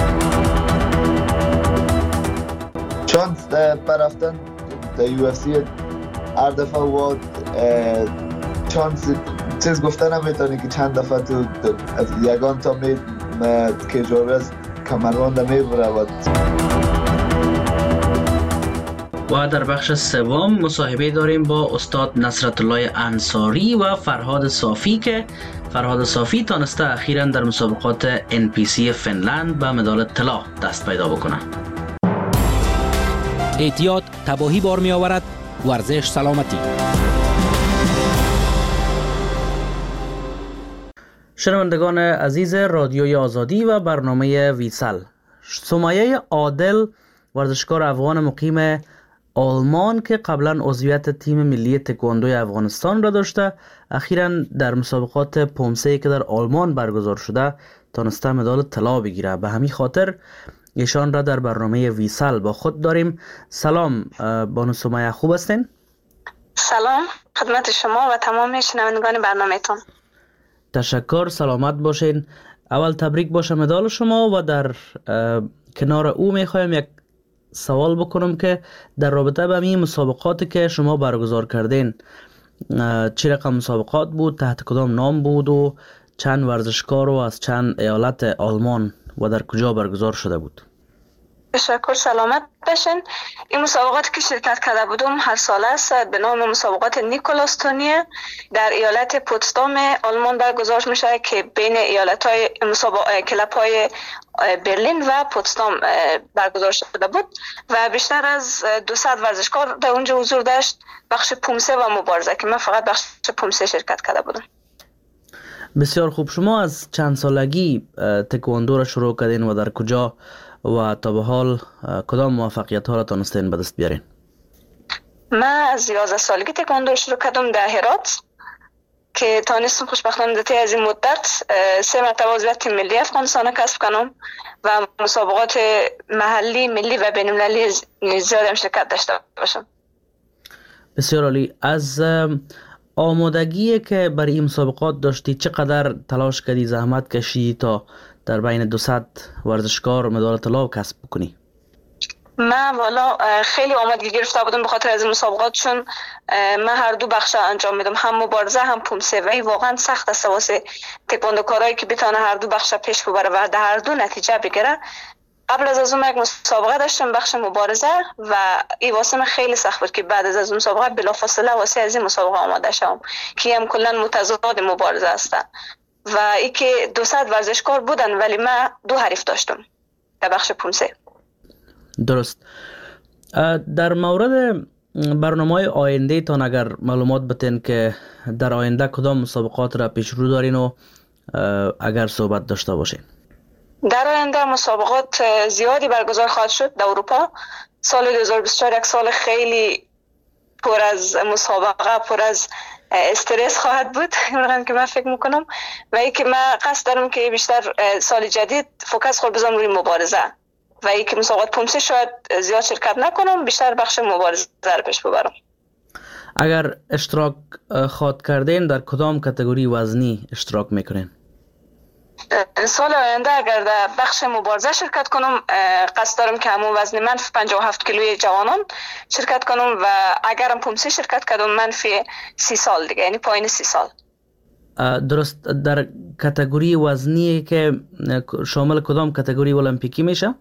چانس پر رفتن در یو اف سی هر دفعه و چانس چیز گفتن نمیتونی که چند دفعه تو یگان تا می کیج واریورز کمربند میبره. و در بخش سوم مصاحبه داریم با استاد نصرت الله انصاری و فرهاد صافی که فرهاد صافی تانسته اخیراً در مسابقات ان پی سی فنلند به مدال طلا دست پیدا بکنه. احتیاط تباهی بار می آورد، ورزش سلامتی. شنوندگان عزیز رادیوی آزادی و برنامه ویسل، سمیه عادل ورزشکار افغان مقیم آلمان که قبلا عضویت تیم ملی تکواندوی افغانستان را داشته، اخیراً در مسابقات پومسه که در آلمان برگزار شده تانسته مدال طلا بگیره. به همین خاطر ایشان را در برنامه ویسل با خود داریم. سلام بانو سمیه، خوب هستین؟ سلام خدمت شما و تمام شنوندگان برنامه‌تون. تشکر، سلامت باشین. اول تبریک باشه مدال شما و در کنار او میخوایم یک سوال بکنم که در رابطه با این مسابقاتی که شما برگزار کردین، چه رقم مسابقات بود، تحت کدام نام بود و چند ورزشکار و از چند ایالت آلمان و در کجا برگزار شده بود؟ تشکر، سلامت باشین. این مسابقاتی که شرکت کرده بودم هر سال است به نام مسابقات نیکولاس تونیه در ایالت پوتسدام آلمان برگزار میشه که بین ایالت‌های مسابقات کلب‌های برلین و پوتسدام برگزار شده بود و بیشتر از دویست ورزشکار در اونجا حضور داشت، بخش پومسه و مبارزه که من فقط بخش پومسه شرکت کرده بودم. بسیار خوب. شما از چند سالگی تکواندو را شروع کردین و در کجا و تا به حال کدام موفقیت ها را تانستین به دست بیارین؟ من از یازده سالگی تکواندو شروع کردم در هرات که تانستم خوشبختانه در از این مدت سه مرتبه عضویت تیم ملی افغانستان کسب کنم و مسابقات محلی، ملی و بین المللی زیاد هم شرکت داشته باشم. بسیار عالی. از آمادگی که برای این مسابقات داشتی چقدر تلاش کردی، زحمت کشیدی تا در بین دویست ورزشکار مدال طلا کسب بکنی؟ من والا خیلی آمادگی گرفته بودم به خاطر از مسابقات، چون من هر دو بخش انجام میدم، هم مبارزه هم پومسه و واقعا سخت است واسه تکواندوکارایی که بتونه هر دو بخش پیش ببره و در هر دو نتیجه بگیره. قبل از از اون یک مسابقه داشتم بخش مبارزه و این واسه من خیلی سخت بود که بعد از از مسابقه بلافاصله واسه از این مسابقه آماده شدم که هم کلا متضاد مبارزه هستن و ای که دویست ورزشکار بودن ولی من دو حریف داشتم در بخش پومسه. درست. در مورد برنامه آینده تان اگر معلومات بتین که در آینده کدام مسابقات را پیش رو دارین و اگر صحبت داشته باشین؟ در آینده مسابقات زیادی برگزار خواهد شد در اروپا. سال دو هزار و بیست و چهار یک سال خیلی پر از مسابقه، پر از استرس خواهد بود اونم که من فکر میکنم و ای که من قصد دارم که بیشتر سال جدید فوکس خود بذارم روی مبارزه و ای که مسابقات پومسه شاید زیاد شرکت نکنم، بیشتر بخش مبارزه رو پیش ببرم. اگر اشتراک خواهد کردین در کدام کاتگوری وزنی اشتراک میکنین؟ سال آینده اگر در بخش مبارزه شرکت کنم قصد دارم که همون وزن منفی پنجاه و هفت کیلوی جوانان شرکت کنم و اگرم پومسه شرکت کردم منفی سی سال دیگه، یعنی پایین سی سال. درست. در کاتگوری وزنی که شامل کدام کاتگوری المپیکی میشه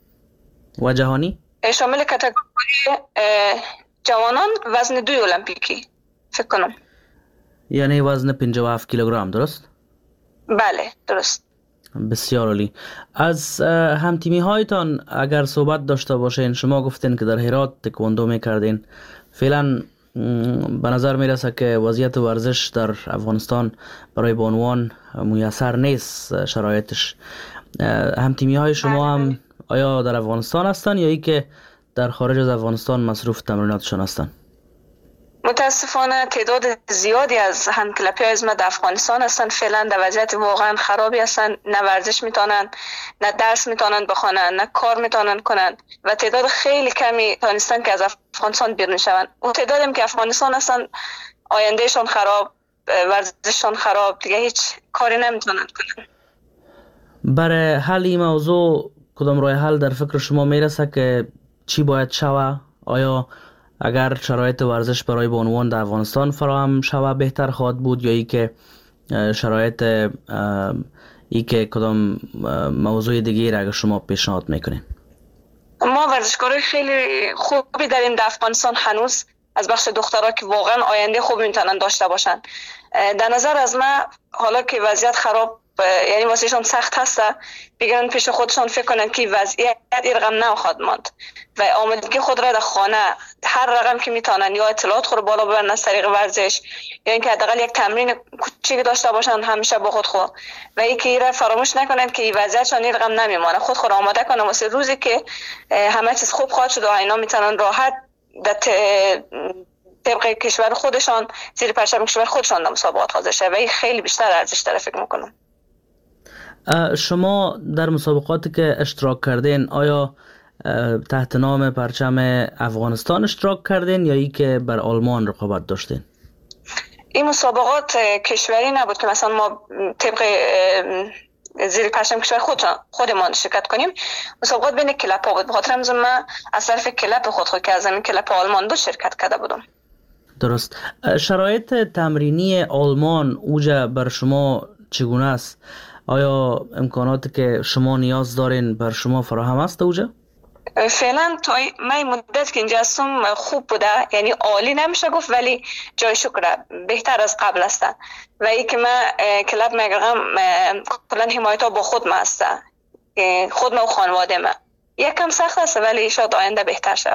و جهانی؟ شامل کاتگوری جوانان وزن دوی المپیکی فکر کنم، یعنی وزن پنجاه و هفت کیلوگرم. درست؟ بله درست. بسیار عالی. از همتیمی هایتان اگر صحبت داشته باشین، شما گفتین که در هرات تکواندو میکردین، فعلا به نظر میرسه که وضعیت ورزش در افغانستان برای بانوان میسر نیست شرایطش. همتیمی های شما هم آیا در افغانستان هستن یا ای که در خارج از افغانستان مصروف تمریناتشون هستن؟ متاسفانه تعداد زیادی از همکلپی از ما در افغانستان هستن، فعلا در وضعیت واقعا خرابی هستن، نه ورزش میتونن، نه درس میتونن بخونن، نه کار میتونن کنن و تعداد خیلی کمی تانستن که از افغانستان بیرون شون. اون تعدادی هم که افغانستان هستن آیندهشون خراب، ورزششون خراب، دیگه هیچ کاری نمیتونن کنن. برای حل این موضوع کدام راه حل در فکر شما میرسه که چی باید شوه؟ آیا اگر شرایط ورزش برای بانوان در افغانستان فراهم شوه بهتر خواهد بود یا ای که شرایط ای که کدام موضوع دیگه را اگر شما پیشنهاد میکنین؟ ما ورزشکارای خیلی خوبی داریم در افغانستان هنوز، از بخش دخترها که واقعا آینده خوب میتونن داشته باشن. در نظر از من حالا که وضعیت خراب یعنی واسهشون سخت هسته، بگیرن پیش خودشون فکر کنن که وضعیت این رقم نخواهد ماند و آمادگی خود را در خانه هر رقم که میتونن یا اطلاعات خود بالا ببرن از طریق ورزش یا اینکه حداقل یک تمرین کوچیک داشته باشن همیشه با خود خود و اینکه این را فراموش نکنن که وضعیتشون این رقم نمیمونه، خود خود آماده کنن واسه روزی که همه چیز خوب خواهد شد و اینا میتونن راحت در طبق کشور خودشان زیر پرچم کشور خودشان در مسابقات حاضر شه و این خیلی بیشتر ارزش داره فکر میکنم. شما در مسابقاتی که اشتراک کردین آیا تحت نام پرچم افغانستان اشتراک کردین یا ای که بر آلمان رقابت داشتین؟ این مسابقات کشوری نبود که مثلا ما طبق زیر پرچم کشور خود خودمان شرکت کنیم. مسابقات بین کلپ ها بود، بخاطر همزه من از طرف کلپ خود خود که از این کلپ آلمان بود شرکت کرده بودم. درست. شرایط تمرینی آلمان اوجا بر شما چگونه است؟ آیا امکاناتی که شما نیاز دارین بر شما فراهم است اوجا؟ فعلا تا من مدت که اینجا هستم خوب بوده، یعنی عالی نمیشه گفت ولی جای شکر بهتر از قبل است و ای که من کلاب میگم کلا حمایت ها با خود ما است، خود ما و خانواده ما یکم سخت است ولی شاید آینده بهتر شه.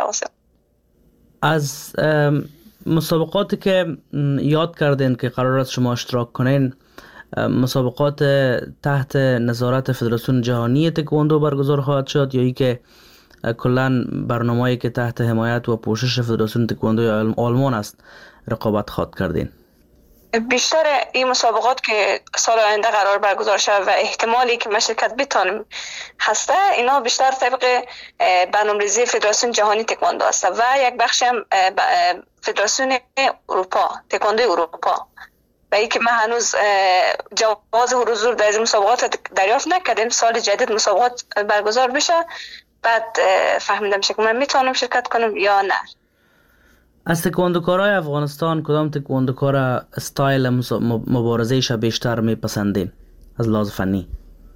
از مسابقاتی که یاد کردین که قرار است شما اشتراک کنین، مسابقات تحت نظارت فدراسیون جهانی تکواندو برگزار خواهد شد یا ای که کلن برنامه‌ای که تحت حمایت و پوشش فدراسیون تکواندو آلمان است رقابت خواهد کردین؟ بیشتر این مسابقات که سال آینده قرار برگزار شد و احتمالی که ما شرکت بتانیم هسته، اینا بیشتر طبق برنامه‌ریزی فدراسیون جهانی تکواندو است و یک بخشی هم فدراسیون اروپا تکواندو اروپا و ای که ما هنوز جواز حضور در این مسابقات دریافت نکردیم. سال جدید مسابقات برگزار بشه بعد فهمیدم که من میتونم شرکت کنم یا نه. از تکواندوکارای افغانستان کدام تکواندوکار استایل مبارزه‌اش بیشتر میپسندین از لحاظ فنی؟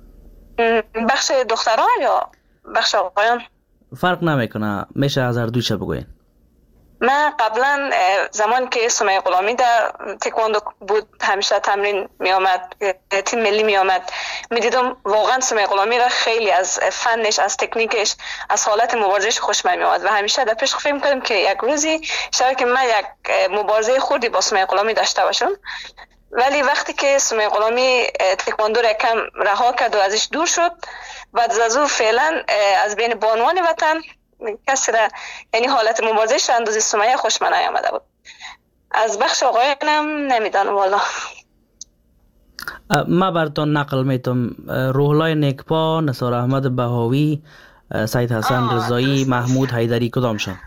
بخش دختران یا بخش آقایان؟ فرق نمیکنه، میشه از هر دویش بگوین. من قبلا زمان که سمیه غلامی در تکواندو بود همیشه تمرین می آمد، تیم ملی می آمد، می دیدم واقعا سمیه غلامی را خیلی از فنش، از تکنیکش، از حالت مبارزش خوش می آمد و همیشه در پیش فکر می‌کردم که یک روزی شاید که من یک مبارزه خوردی با سمیه غلامی داشته باشم. ولی وقتی که سمیه غلامی تکواندو را کم رها کرد و ازش دور شد، بعد از او فعلا از بین بانوان وطن کسی را یعنی حالت مبارزش اندازه سمیه خوش من نیامده بود. از بخش آقایانم نمیدانم والا. ما براتون نقل میتم روحلای نیکپا، نثار احمد بهاوی، سید حسن رضایی، محمود حیدری کدام شد؟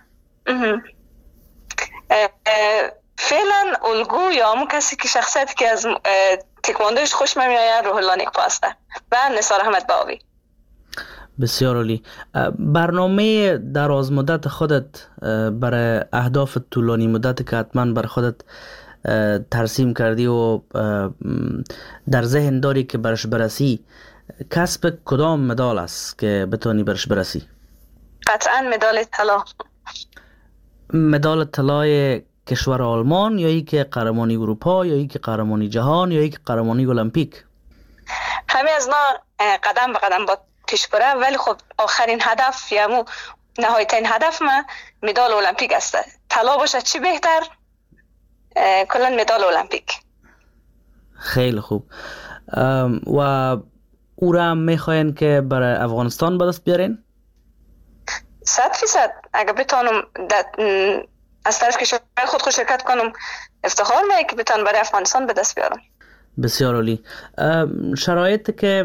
فعلا الگو یا همون کسی که شخصیتی که از تکواندوش خوش من میآید روحلا نیکپا است و نثار احمد بهاوی. بسیار عالی. برنامه دراز مدت خودت برای اهداف طولانی مدت که حتما بر خودت ترسیم کردی و در ذهن داری که برش برسی، کسب کدام مدال است که بتونی برش برسی؟ قطعا مدال طلا. مدال طلای کشور آلمان یا ای که قهرمانی اروپا یا ای که قهرمانی جهان یا ای که قهرمانی المپیک؟ همه از ما قدم به قدم با پیش بره ولی خب آخرین هدف یا مو نهایترین هدف ما مدال المپیک است. طلا باشه چی بهتر، کلا مدال المپیک. خیلی خوب. و او را میخواین که برای افغانستان به دست بیارین؟ صد فیصد اگه بتونم از طرف کشور خود خود شرکت کنم افتخار میه که بتونم برای افغانستان به دست بیارم. بسیار عالی. شرایط که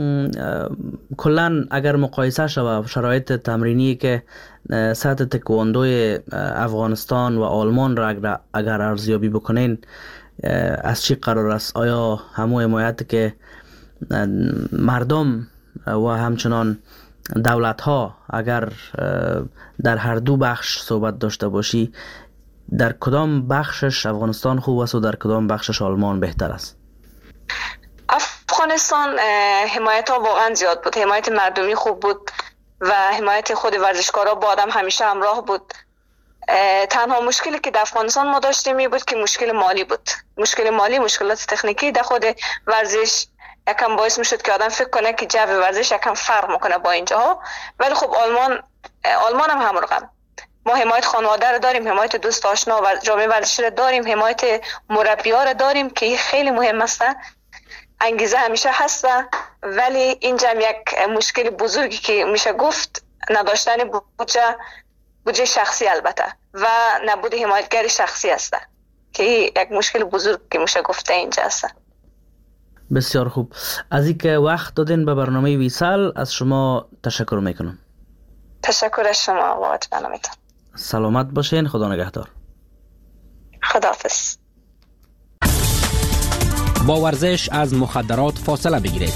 کلن اگر مقایسه شود شرایط تمرینی که سطح تکواندوی افغانستان و آلمان را اگر ارزیابی بکنین از چی قرار است؟ آیا همو حمایت که مردم و همچنان دولت ها اگر در هر دو بخش صحبت داشته باشی در کدام بخشش افغانستان خوب است و در کدام بخشش آلمان بهتر است؟ افغانستان حمایت ها واقعا زیاد بود، حمایت مردمی خوب بود و حمایت خود ورزشکارا با آدم همیشه همراه بود. تنها مشکلی که در افغانستان ما داشتیم می بود که مشکل مالی بود، مشکل مالی، مشکلات تکنیکی در خود ورزش یکم باعث میشد که آدم فکر کنه که جو ورزش یکم فرق میکنه با اینجاها. ولی خب آلمان آلمان هم همون رقم، ما حمایت خانواده رو داریم، حمایت دوست آشنا و جامعه ورزشی رو داریم، حمایت مربی‌ها رو داریم که خیلی مهم است. انگیزه همیشه هست ولی اینجا یک مشکل بزرگی که میشه گفت نداشتن بودجه بودجه شخصی البته و نبود حمایتگر شخصی است که یک مشکل بزرگ که میشه گفت اینجا است. بسیار خوب. از اینکه وقت دادین به برنامه ویسال از شما تشکر میکنم. تشکر از شما بابت برنامه‌تان. سلامت باشین. خدا نگهدار. خداحافظ. با ورزش از مخدرات فاصله بگیرید.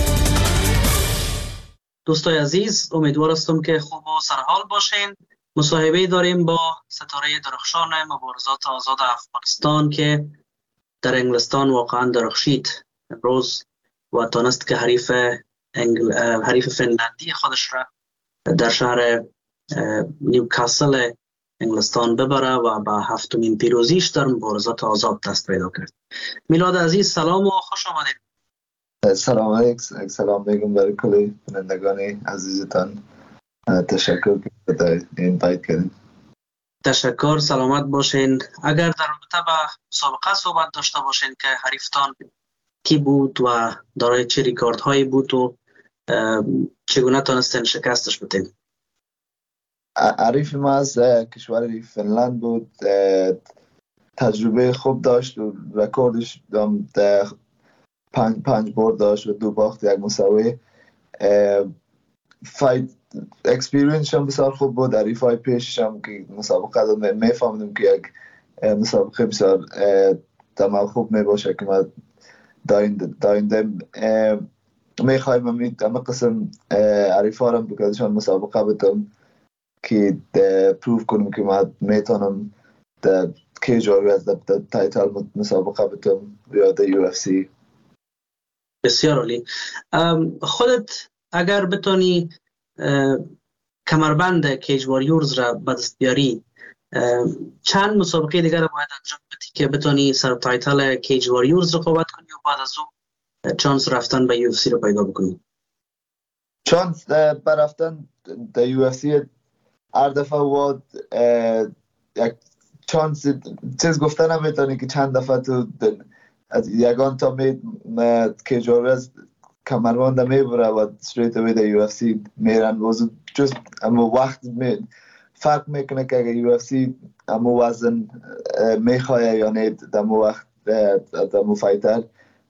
دوستای عزیز، امیدوار هستم که خوب و سرحال باشین. مصاحبه داریم با ستاره درخشان مبارزات آزاد افغانستان که در انگلستان واقعا درخشید امروز و تانست که حریف انگل... حریف فنلندی خودش را در شهر نیوکاسل انگلستان ببره و با هفتمین پیروزیش در مبارزات آزاد دست پیدا کرد. میلاد عزیز سلام و خوش آمدید. سلام علیکم. سلام میگم برای کلی بینندگان عزیزتان. تشکر که در این باید کردیم. تشکر. سلامت باشین. اگر در رابطه با مسابقه صحبت داشته باشین که حریفتان کی بود و دارای چه ریکارد هایی بود و چگونه تانستین شکستش بدین؟ حریف ما از کشور فنلند بود، تجربه خوب داشت و رکوردش پنج پنج برد داشت و دو باخت یک مساوی. فایت اکسپیرینس هم بسیار خوب بود. حریف های پیشش هم که مسابقه داد میفهمیدم که یک مسابقه بسیار تمام خوب میباشه که ما داینده میخوایم همین قسم حریف ها رو بکردشان مسابقه بدم که پروف کنم که من میتونم در کیج وارز در تایتل مسابقه بدم یا در یو اف سی. بسیار عالی. خودت اگر بتونی کمربند کیج واریورز را به دست بیاری چند مسابقه دیگر را باید انجام بدی که بتونی سر تایتل کیج واریورز رقابت کنی و بعد از اون چانس رفتن به یو اف سی رو پیدا بکنی؟ چانس برفتن در یو اف سی هر دفعه واد یک چانس چیز گفتن هم میتونی که چند دفعه تو یگان تا می که جورز کمربند میبره و استریت اوی در یو اف سی میرن وزن جز اما وقت می فرق میکنه که اگر یو اف سی اما وزن میخواه یا نه در مو وقت در مو فایتر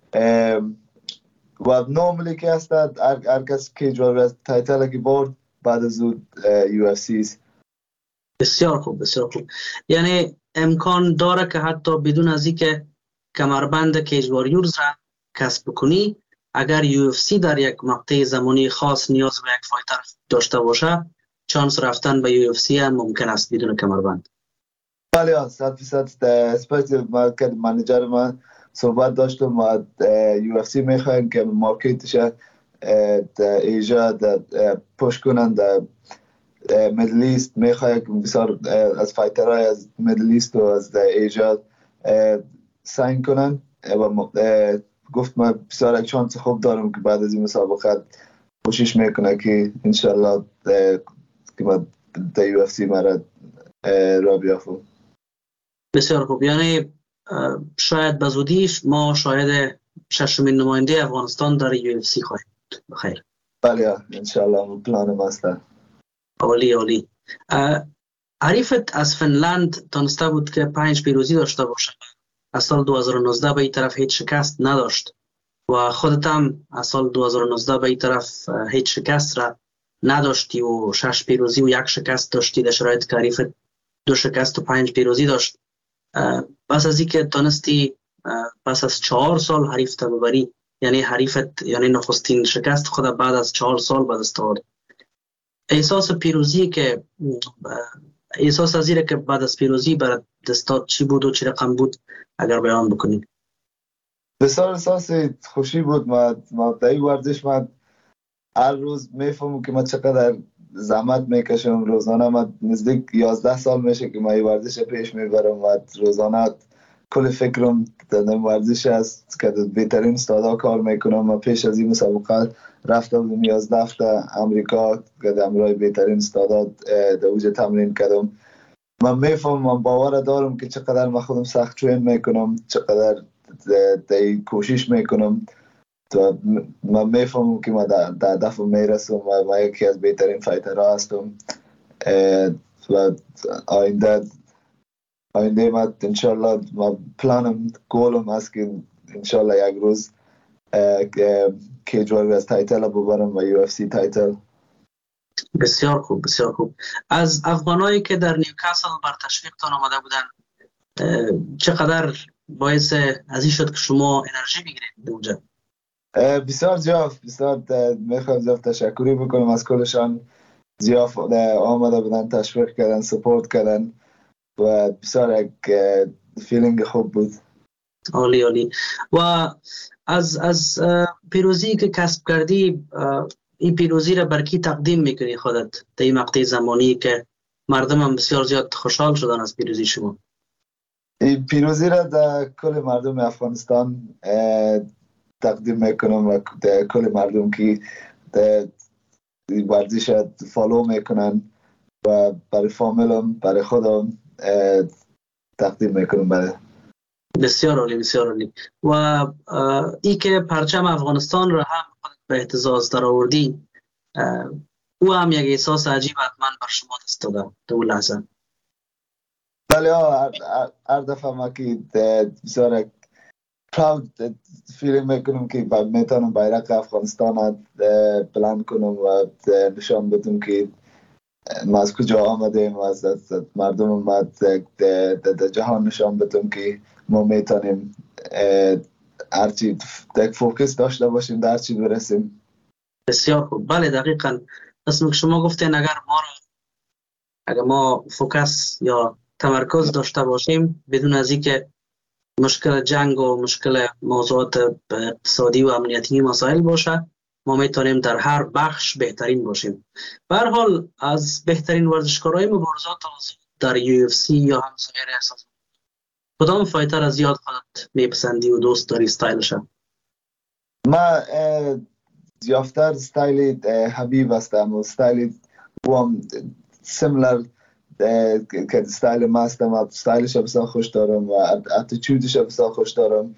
و نورملی که هست هر کس که جورز تایتل که برد بعد از اون یو اف سی. بسیار خوب بسیار خوب. یعنی امکان داره که حتی بدون از اینکه کمربند کیج واریورز را کسب کنی اگر یو اف سی در یک مقطع زمانی خاص نیاز به یک فایتر داشته باشه چانس رفتن به یو اف سی هم ممکن است بدون کمربند. بله صد درصد. اسپیشلی ما که منیجر من صحبت داشتم و یو اف سی میخواین که مارکتش در ایجا پوش کنن در میدل ایست، میخواه که بسیار از فایترهای از میدل ایست و از ایجا ساین کنن و گفت من بسیار یک چانس خوب دارم که بعد از این مسابقه کوشش میکنه که انشالله که من در یو اف سی مرا را بیافم. بسیار خوب. یعنی شاید بزودیش ما شاید ششمین نماینده افغانستان در یو اف سی خواهیم بود. بخیر. بله انشالله پلان ماست. عالی عالی. حریفت از فنلند تانسته بود که پنج پیروزی داشته باشه. از سال دو هزار و نوزده به این طرف هیچ شکست نداشت و خودت هم از سال دو هزار و نوزده به این طرف هیچ شکست را نداشتی و شش پیروزی و یک شکست داشتی، در شرایط که حریفت دو شکست و پنج پیروزی داشت. پس از اینکه تانستی پس از چهار سال حریف تا ببری، یعنی حریفت یعنی نخستین شکست خود بعد از چهار سال به دست آورد، احساس پیروزی که احساس از اینه که بعد از پیروزی برات دستات چی بود و چی رقم بود اگر بیان بکنید؟ بسیار احساس خوشی بود. ما ما در این ورزش من هر روز میفهمم که من چقدر زحمت میکشم. روزانه من نزدیک یازده سال میشه که من این ورزش پیش میبرم و روزانه کل فکرم در این ورزش است که بهترین استادا کار میکنم. من پیش از این مسابقه رفته بودم یازده هفته امریکا که در امرای بهترین استادا در اوج تمرین کردم. من میفهمم، من باور دارم که چقدر من خودم سخت ترین میکنم، چقدر در کوشش میکنم. تو من میفهمم که من در هدف میرسم و من یکی از بهترین فایترها هستم و آینده آینده من انشالله من پلانم گولم هست که انشالله یک روز کیج واریر تایتل ببرم و یو اف سی تایتل. بسیار خوب بسیار خوب. از افغانایی که در نیوکاسل بر تشویقتان آمده بودن چقدر باعث از این شد که شما انرژی بگیرید اونجا؟ بسیار زیاد بسیار میخوام زیاد تشکری بکنم از کلشان. زیاد آمده بودن، تشویق کردن، سپورت کردن و بسیار یک فیلینگ خوب بود. عالی عالی. و از از پیروزی که کسب کردی، این پیروزی را بر کی تقدیم میکنی خودت در این مقطع زمانی که مردم هم بسیار زیاد خوشحال شدن از پیروزی شما؟ این پیروزی را در کل مردم افغانستان تقدیم میکنم و در کل مردم که در ورزش فالو میکنن و برای فامیلم برای خودم تقدیم میکنم. برای بسیار عالی بسیار عالی. و ای که پرچم افغانستان را هم به اهتزاز در آوردی، او هم یک احساس عجیب حتما بر شما دست داده در اون لحظه. بله ها، هر دفعه ما که بسیار پراود فیلینگ میکنم که میتونم بیرق افغانستان بلند کنم و نشان بدم که ما از کجا آمدیم و از مردم ما در جهان نشان بدم که ما میتونیم هرچی یک فوکس داشته باشیم در هرچی برسیم. بسیار خوب. بله دقیقا اسم که شما گفتین اگر ما را اگر ما فوکس یا تمرکز داشته باشیم بدون از اینکه مشکل جنگ و مشکل موضوعات اقتصادی و امنیتی مسائل باشه، ما میتونیم در هر بخش بهترین باشیم. به هر حال از بهترین ورزشکارای مبارزات در یو اف سی یا هم سایر احساس کدام فایتر از یاد خودت میپسندی و دوست داری استایلش؟ ما زیافتر استایل حبیب هستم و استایل هم سیملر که استایل ما هستم. استایلش بسیار خوش دارم و اتیتودش بسیار خوش دارم.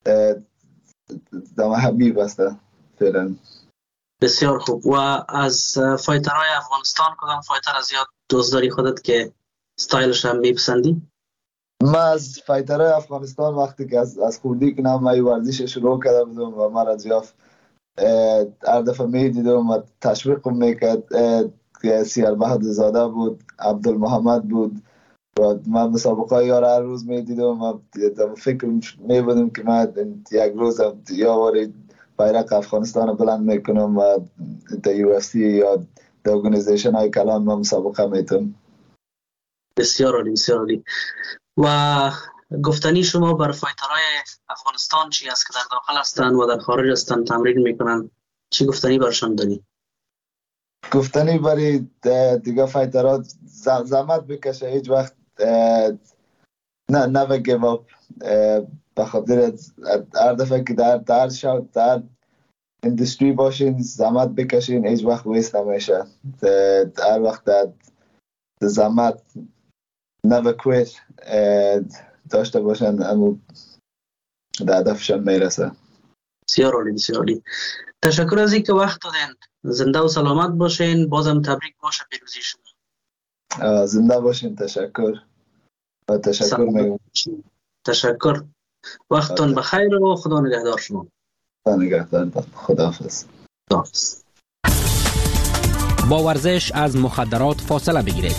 دم حبیب هستم فعلا. بسیار خوب. و از فایترهای افغانستان کدام فایتر از یاد دوست داری خودت که استایلش هم میپسندی؟ ما از فایترهای افغانستان وقتی که از از خوردی که نام مای ورزش شروع کرده بودم و من از یاف هر دفعه میدیدم و تشویقم میکرد که سیار بهادر زاده بود، عبدالمحمد بود و من مسابقه یار هر روز میدیدم و فکر میبودم که من یک روز یا واری بیرق افغانستان بلند میکنم و در یو اف سی یا در ارگانیزیشن های کلان ما مسابقه میتونم. بسیار عالی بسیار عالی. و گفتنی شما بر فایترهای افغانستان چی است که در داخل هستند و در خارج هستند تمرین میکنن، چی گفتنی برشان داری؟ گفتنی برای دیگه فایترها زحمت بکشه، هیچ وقت نه نه گیو اپ، به خاطر هر دفعه که در در شو در اندستری باشین زحمت بکشین هیچ وقت ویست نمیشه. هر وقت در زحمت never quit داشته باشن اما در هدفشان میرسه. بسیار عالی بسیار عالی. تشکر از اینکه وقت دادین. زنده و سلامت باشین. بازم تبریک باشه پیروزی شما. زنده باشین. تشکر و تشکر میگم. تشکر. وقتتون بخیر و خدا نگهدار شما. خدا نگهدار. خداحافظ. خداحافظ. با ورزش از مخدرات فاصله بگیرید.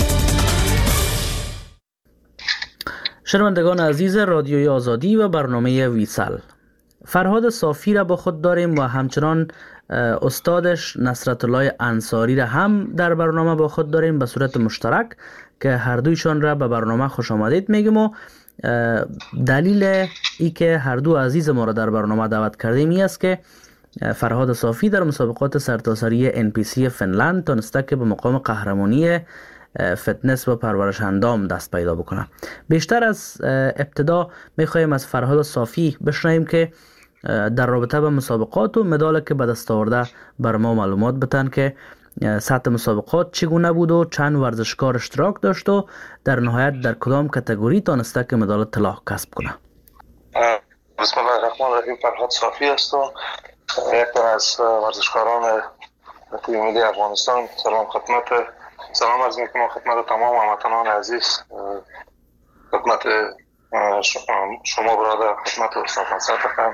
شنوندگان عزیز رادیوی آزادی و برنامه ویسل، فرهاد صافی را با خود داریم و همچنان استادش نصرت الله انصاری را هم در برنامه با خود داریم به صورت مشترک که هر دویشان را به برنامه خوش آمدید میگیم. و دلیل ای که هر دو عزیز ما را در برنامه دعوت کردیم این است که فرهاد صافی در مسابقات سرتاسری ان پی سی فنلند تونسته که به مقام قهرمانی فتنس و پرورش اندام دست پیدا بکنه. بیشتر از ابتدا میخوایم از فرهاد صافی بشنویم که در رابطه به مسابقات و مدال که به دست آورده بر ما معلومات بدن که سطح مسابقات چگونه بود و چند ورزشکار اشتراک داشت و در نهایت در کدام کاتگوری تونسته که مدال طلا کسب کنه. بسم الله الرحمن الرحیم. فرهاد صافی هستم، یک از ورزشکاران تیم ملی افغانستان. سلام خدمت سلام عرض میکنم خدمت تمام هموطنان عزیز، خدمت شما برادر، خدمت استاد نصرت خان.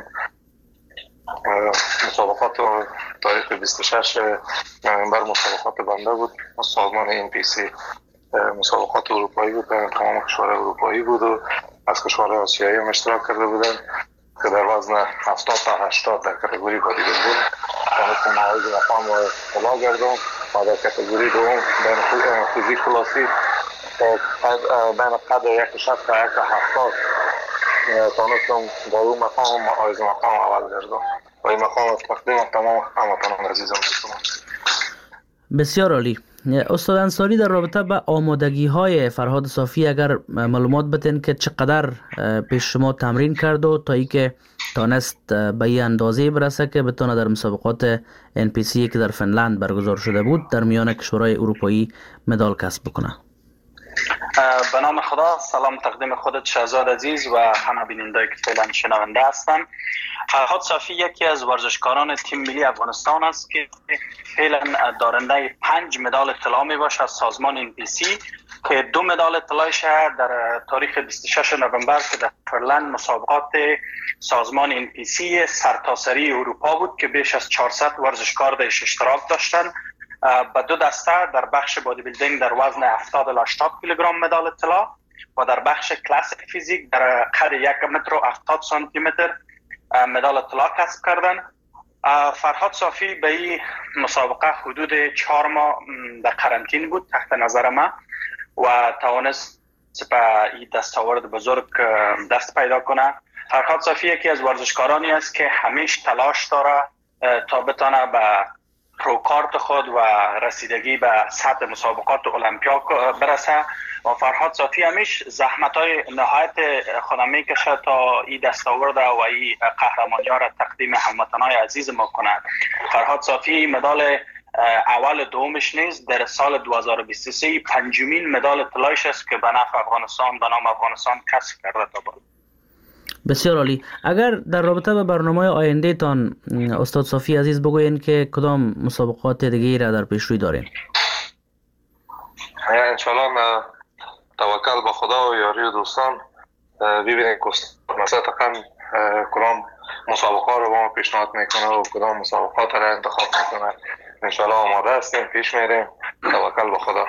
مسابقات تاریخ بیست و شش نوامبر مسابقات بنده بود، سازمان ان پی سی. مسابقات اروپایی بود، بین تمام کشورهای اروپایی بود و از کشورهای آسیایی هم اشتراک کرده بودن که در وزن هفتاد تا هشتاد در کاتگوری بادی بیلدینگ تونستم معاوض مقام طلا گردم و در کاتگوری دوم بین فیزیک کلاسی بین قد یک شصت تا یک هفتاد تونستم با اون مقام معاوض مقام اول گردم و این مقام تقدیم تمام هموطنان عزیزم میکنم. بسیار عالی. استاد انصاری، در رابطه با آمادگی های فرهاد صافی اگر معلومات بدین که چقدر پیش شما تمرین کرد و تا ای که تانست به این اندازه برسه که بتونه در مسابقات ان پی سی که در فنلند برگزار شده بود در میان کشورهای اروپایی مدال کسب بکنه؟ به نام خدا. سلام تقدیم خودت شهزاد عزیز و همه بیننده‌ای که فعلا شنونده هستن. فرهاد صافی یکی از ورزشکاران تیم ملی افغانستان است که فعلا دارنده پنج مدال طلا می باشه از سازمان ان پی سی که دو مدال طلایش در تاریخ بیست و شش نوامبر که در فرلند مسابقات سازمان ان پی سی سرتاسری اروپا بود که بیش از چهارصد ورزشکار درش اشتراک داشتند. با دو دسته در بخش بادی بیلدینگ در وزن هفتاد الی هشتاد کیلوگرم مدال طلا و در بخش کلاسیک فیزیک در قد یک متر و هفتاد سانتی متر مدال طلا کسب کردن. فرهاد صافی به این مسابقه حدود چهار ماه در قرنطینه بود تحت نظر ما و توانست به این دستاورد بزرگ دست پیدا کنه. فرهاد صافی یکی از ورزشکارانی است که همیشه تلاش داره تا بتونه به پروکارت خود و رسیدگی به سطح مسابقات المپیا برسه و فرهاد صافی همیشه زحمت‌های نهایت خود میکشه تا این دستاورد و این قهرمانی‌ها را تقدیم هموطنان عزیز ما کنند. فرهاد صافی مدال اول دومش نیست، در سال دو هزار و بیست و سه پنجمین مدال طلایش است که به نفع افغانستان به نام افغانستان کسب کرده تا بود. بسیار عالی. اگر در رابطه به برنامه آینده تان استاد صافی عزیز بگوین که کدام مسابقات دیگه را در پیش روی دارین؟ انشالله توکل به خدا و یاری و دوستان ببینیم که مثلا تقریبا کدام مسابقات رو با ما پیشنهاد میکنه و کدام مسابقات را انتخاب میکنه. انشالله آماده هستیم، پیش میریم. توکل به خدا.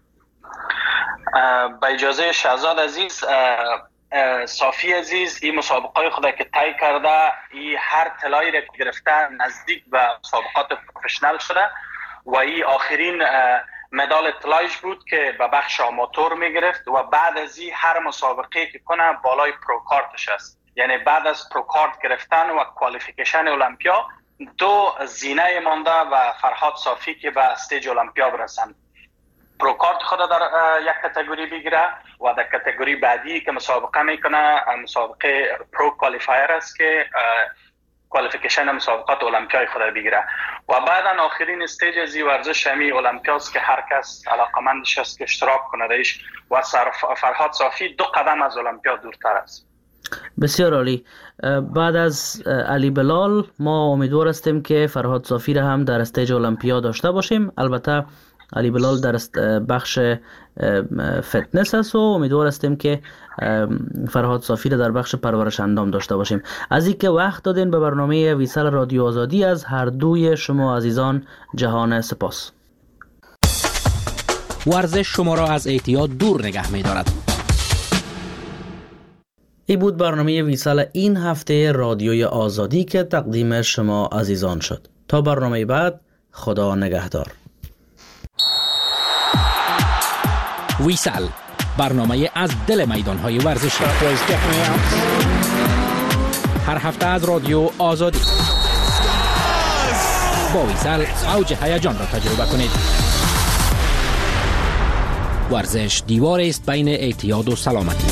با اجازه شهزاد عزیز، صافی عزیز این مسابقات خود که طی کرده، این هر طلایی را که گرفته نزدیک به مسابقات پروفشنال شده و این آخرین مدال طلایش بود که به بخش آماتور می گرفت و بعد از این هر مسابقه که کنه بالای پروکارتش است. یعنی بعد از پروکارت گرفتن و کوالیفیکیشن المپیا دو زینه مانده و فرهاد صافی که به استیج المپیا برسند. پروکارت خود در یک کاتگوری بگیره و در کاتگوری بعدی که مسابقه میکنه مسابقه پرو کوالیفایر است که کوالیفیکیشن مسابقات المپیای خود بگیره و بعدا آخرین استیج از این ورزش همی المپیاست که هر کس علاقمندش است که اشتراک کنه درش و فرهاد صافی دو قدم از المپیا دورتر است. بسیار عالی. بعد از علی بلال ما امیدوار هستیم که فرهاد صافی را هم در استیج المپیا داشته باشیم. البته علی بلال در بخش فتنس است و امیدوار هستیم که فرهاد صافی در بخش پرورش اندام داشته باشیم. از اینکه وقت دادین به برنامه ویسال رادیو آزادی، از هر دوی شما عزیزان جهان سپاس. ورزش شما را از اعتیاد دور نگه می دارد. این بود برنامه ویسال این هفته رادیوی آزادی که تقدیم شما عزیزان شد. تا برنامه بعد، خدا نگهدار. ویسال، برنامه از دل میدان‌های ورزشی. هر هفته از رادیو آزادی. با ویسال اوج هیجان را تجربه کنید. ورزش دیوار است بین اعتیاد و سلامتی.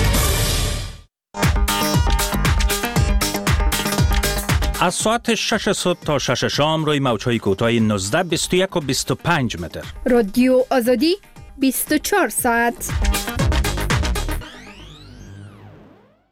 از ساعت شش صبح تا شش شام روی موج‌های کوتاه نوزده، بیست و یک و بیست و پنج متر. رادیو آزادی بیست و چهار ساعت.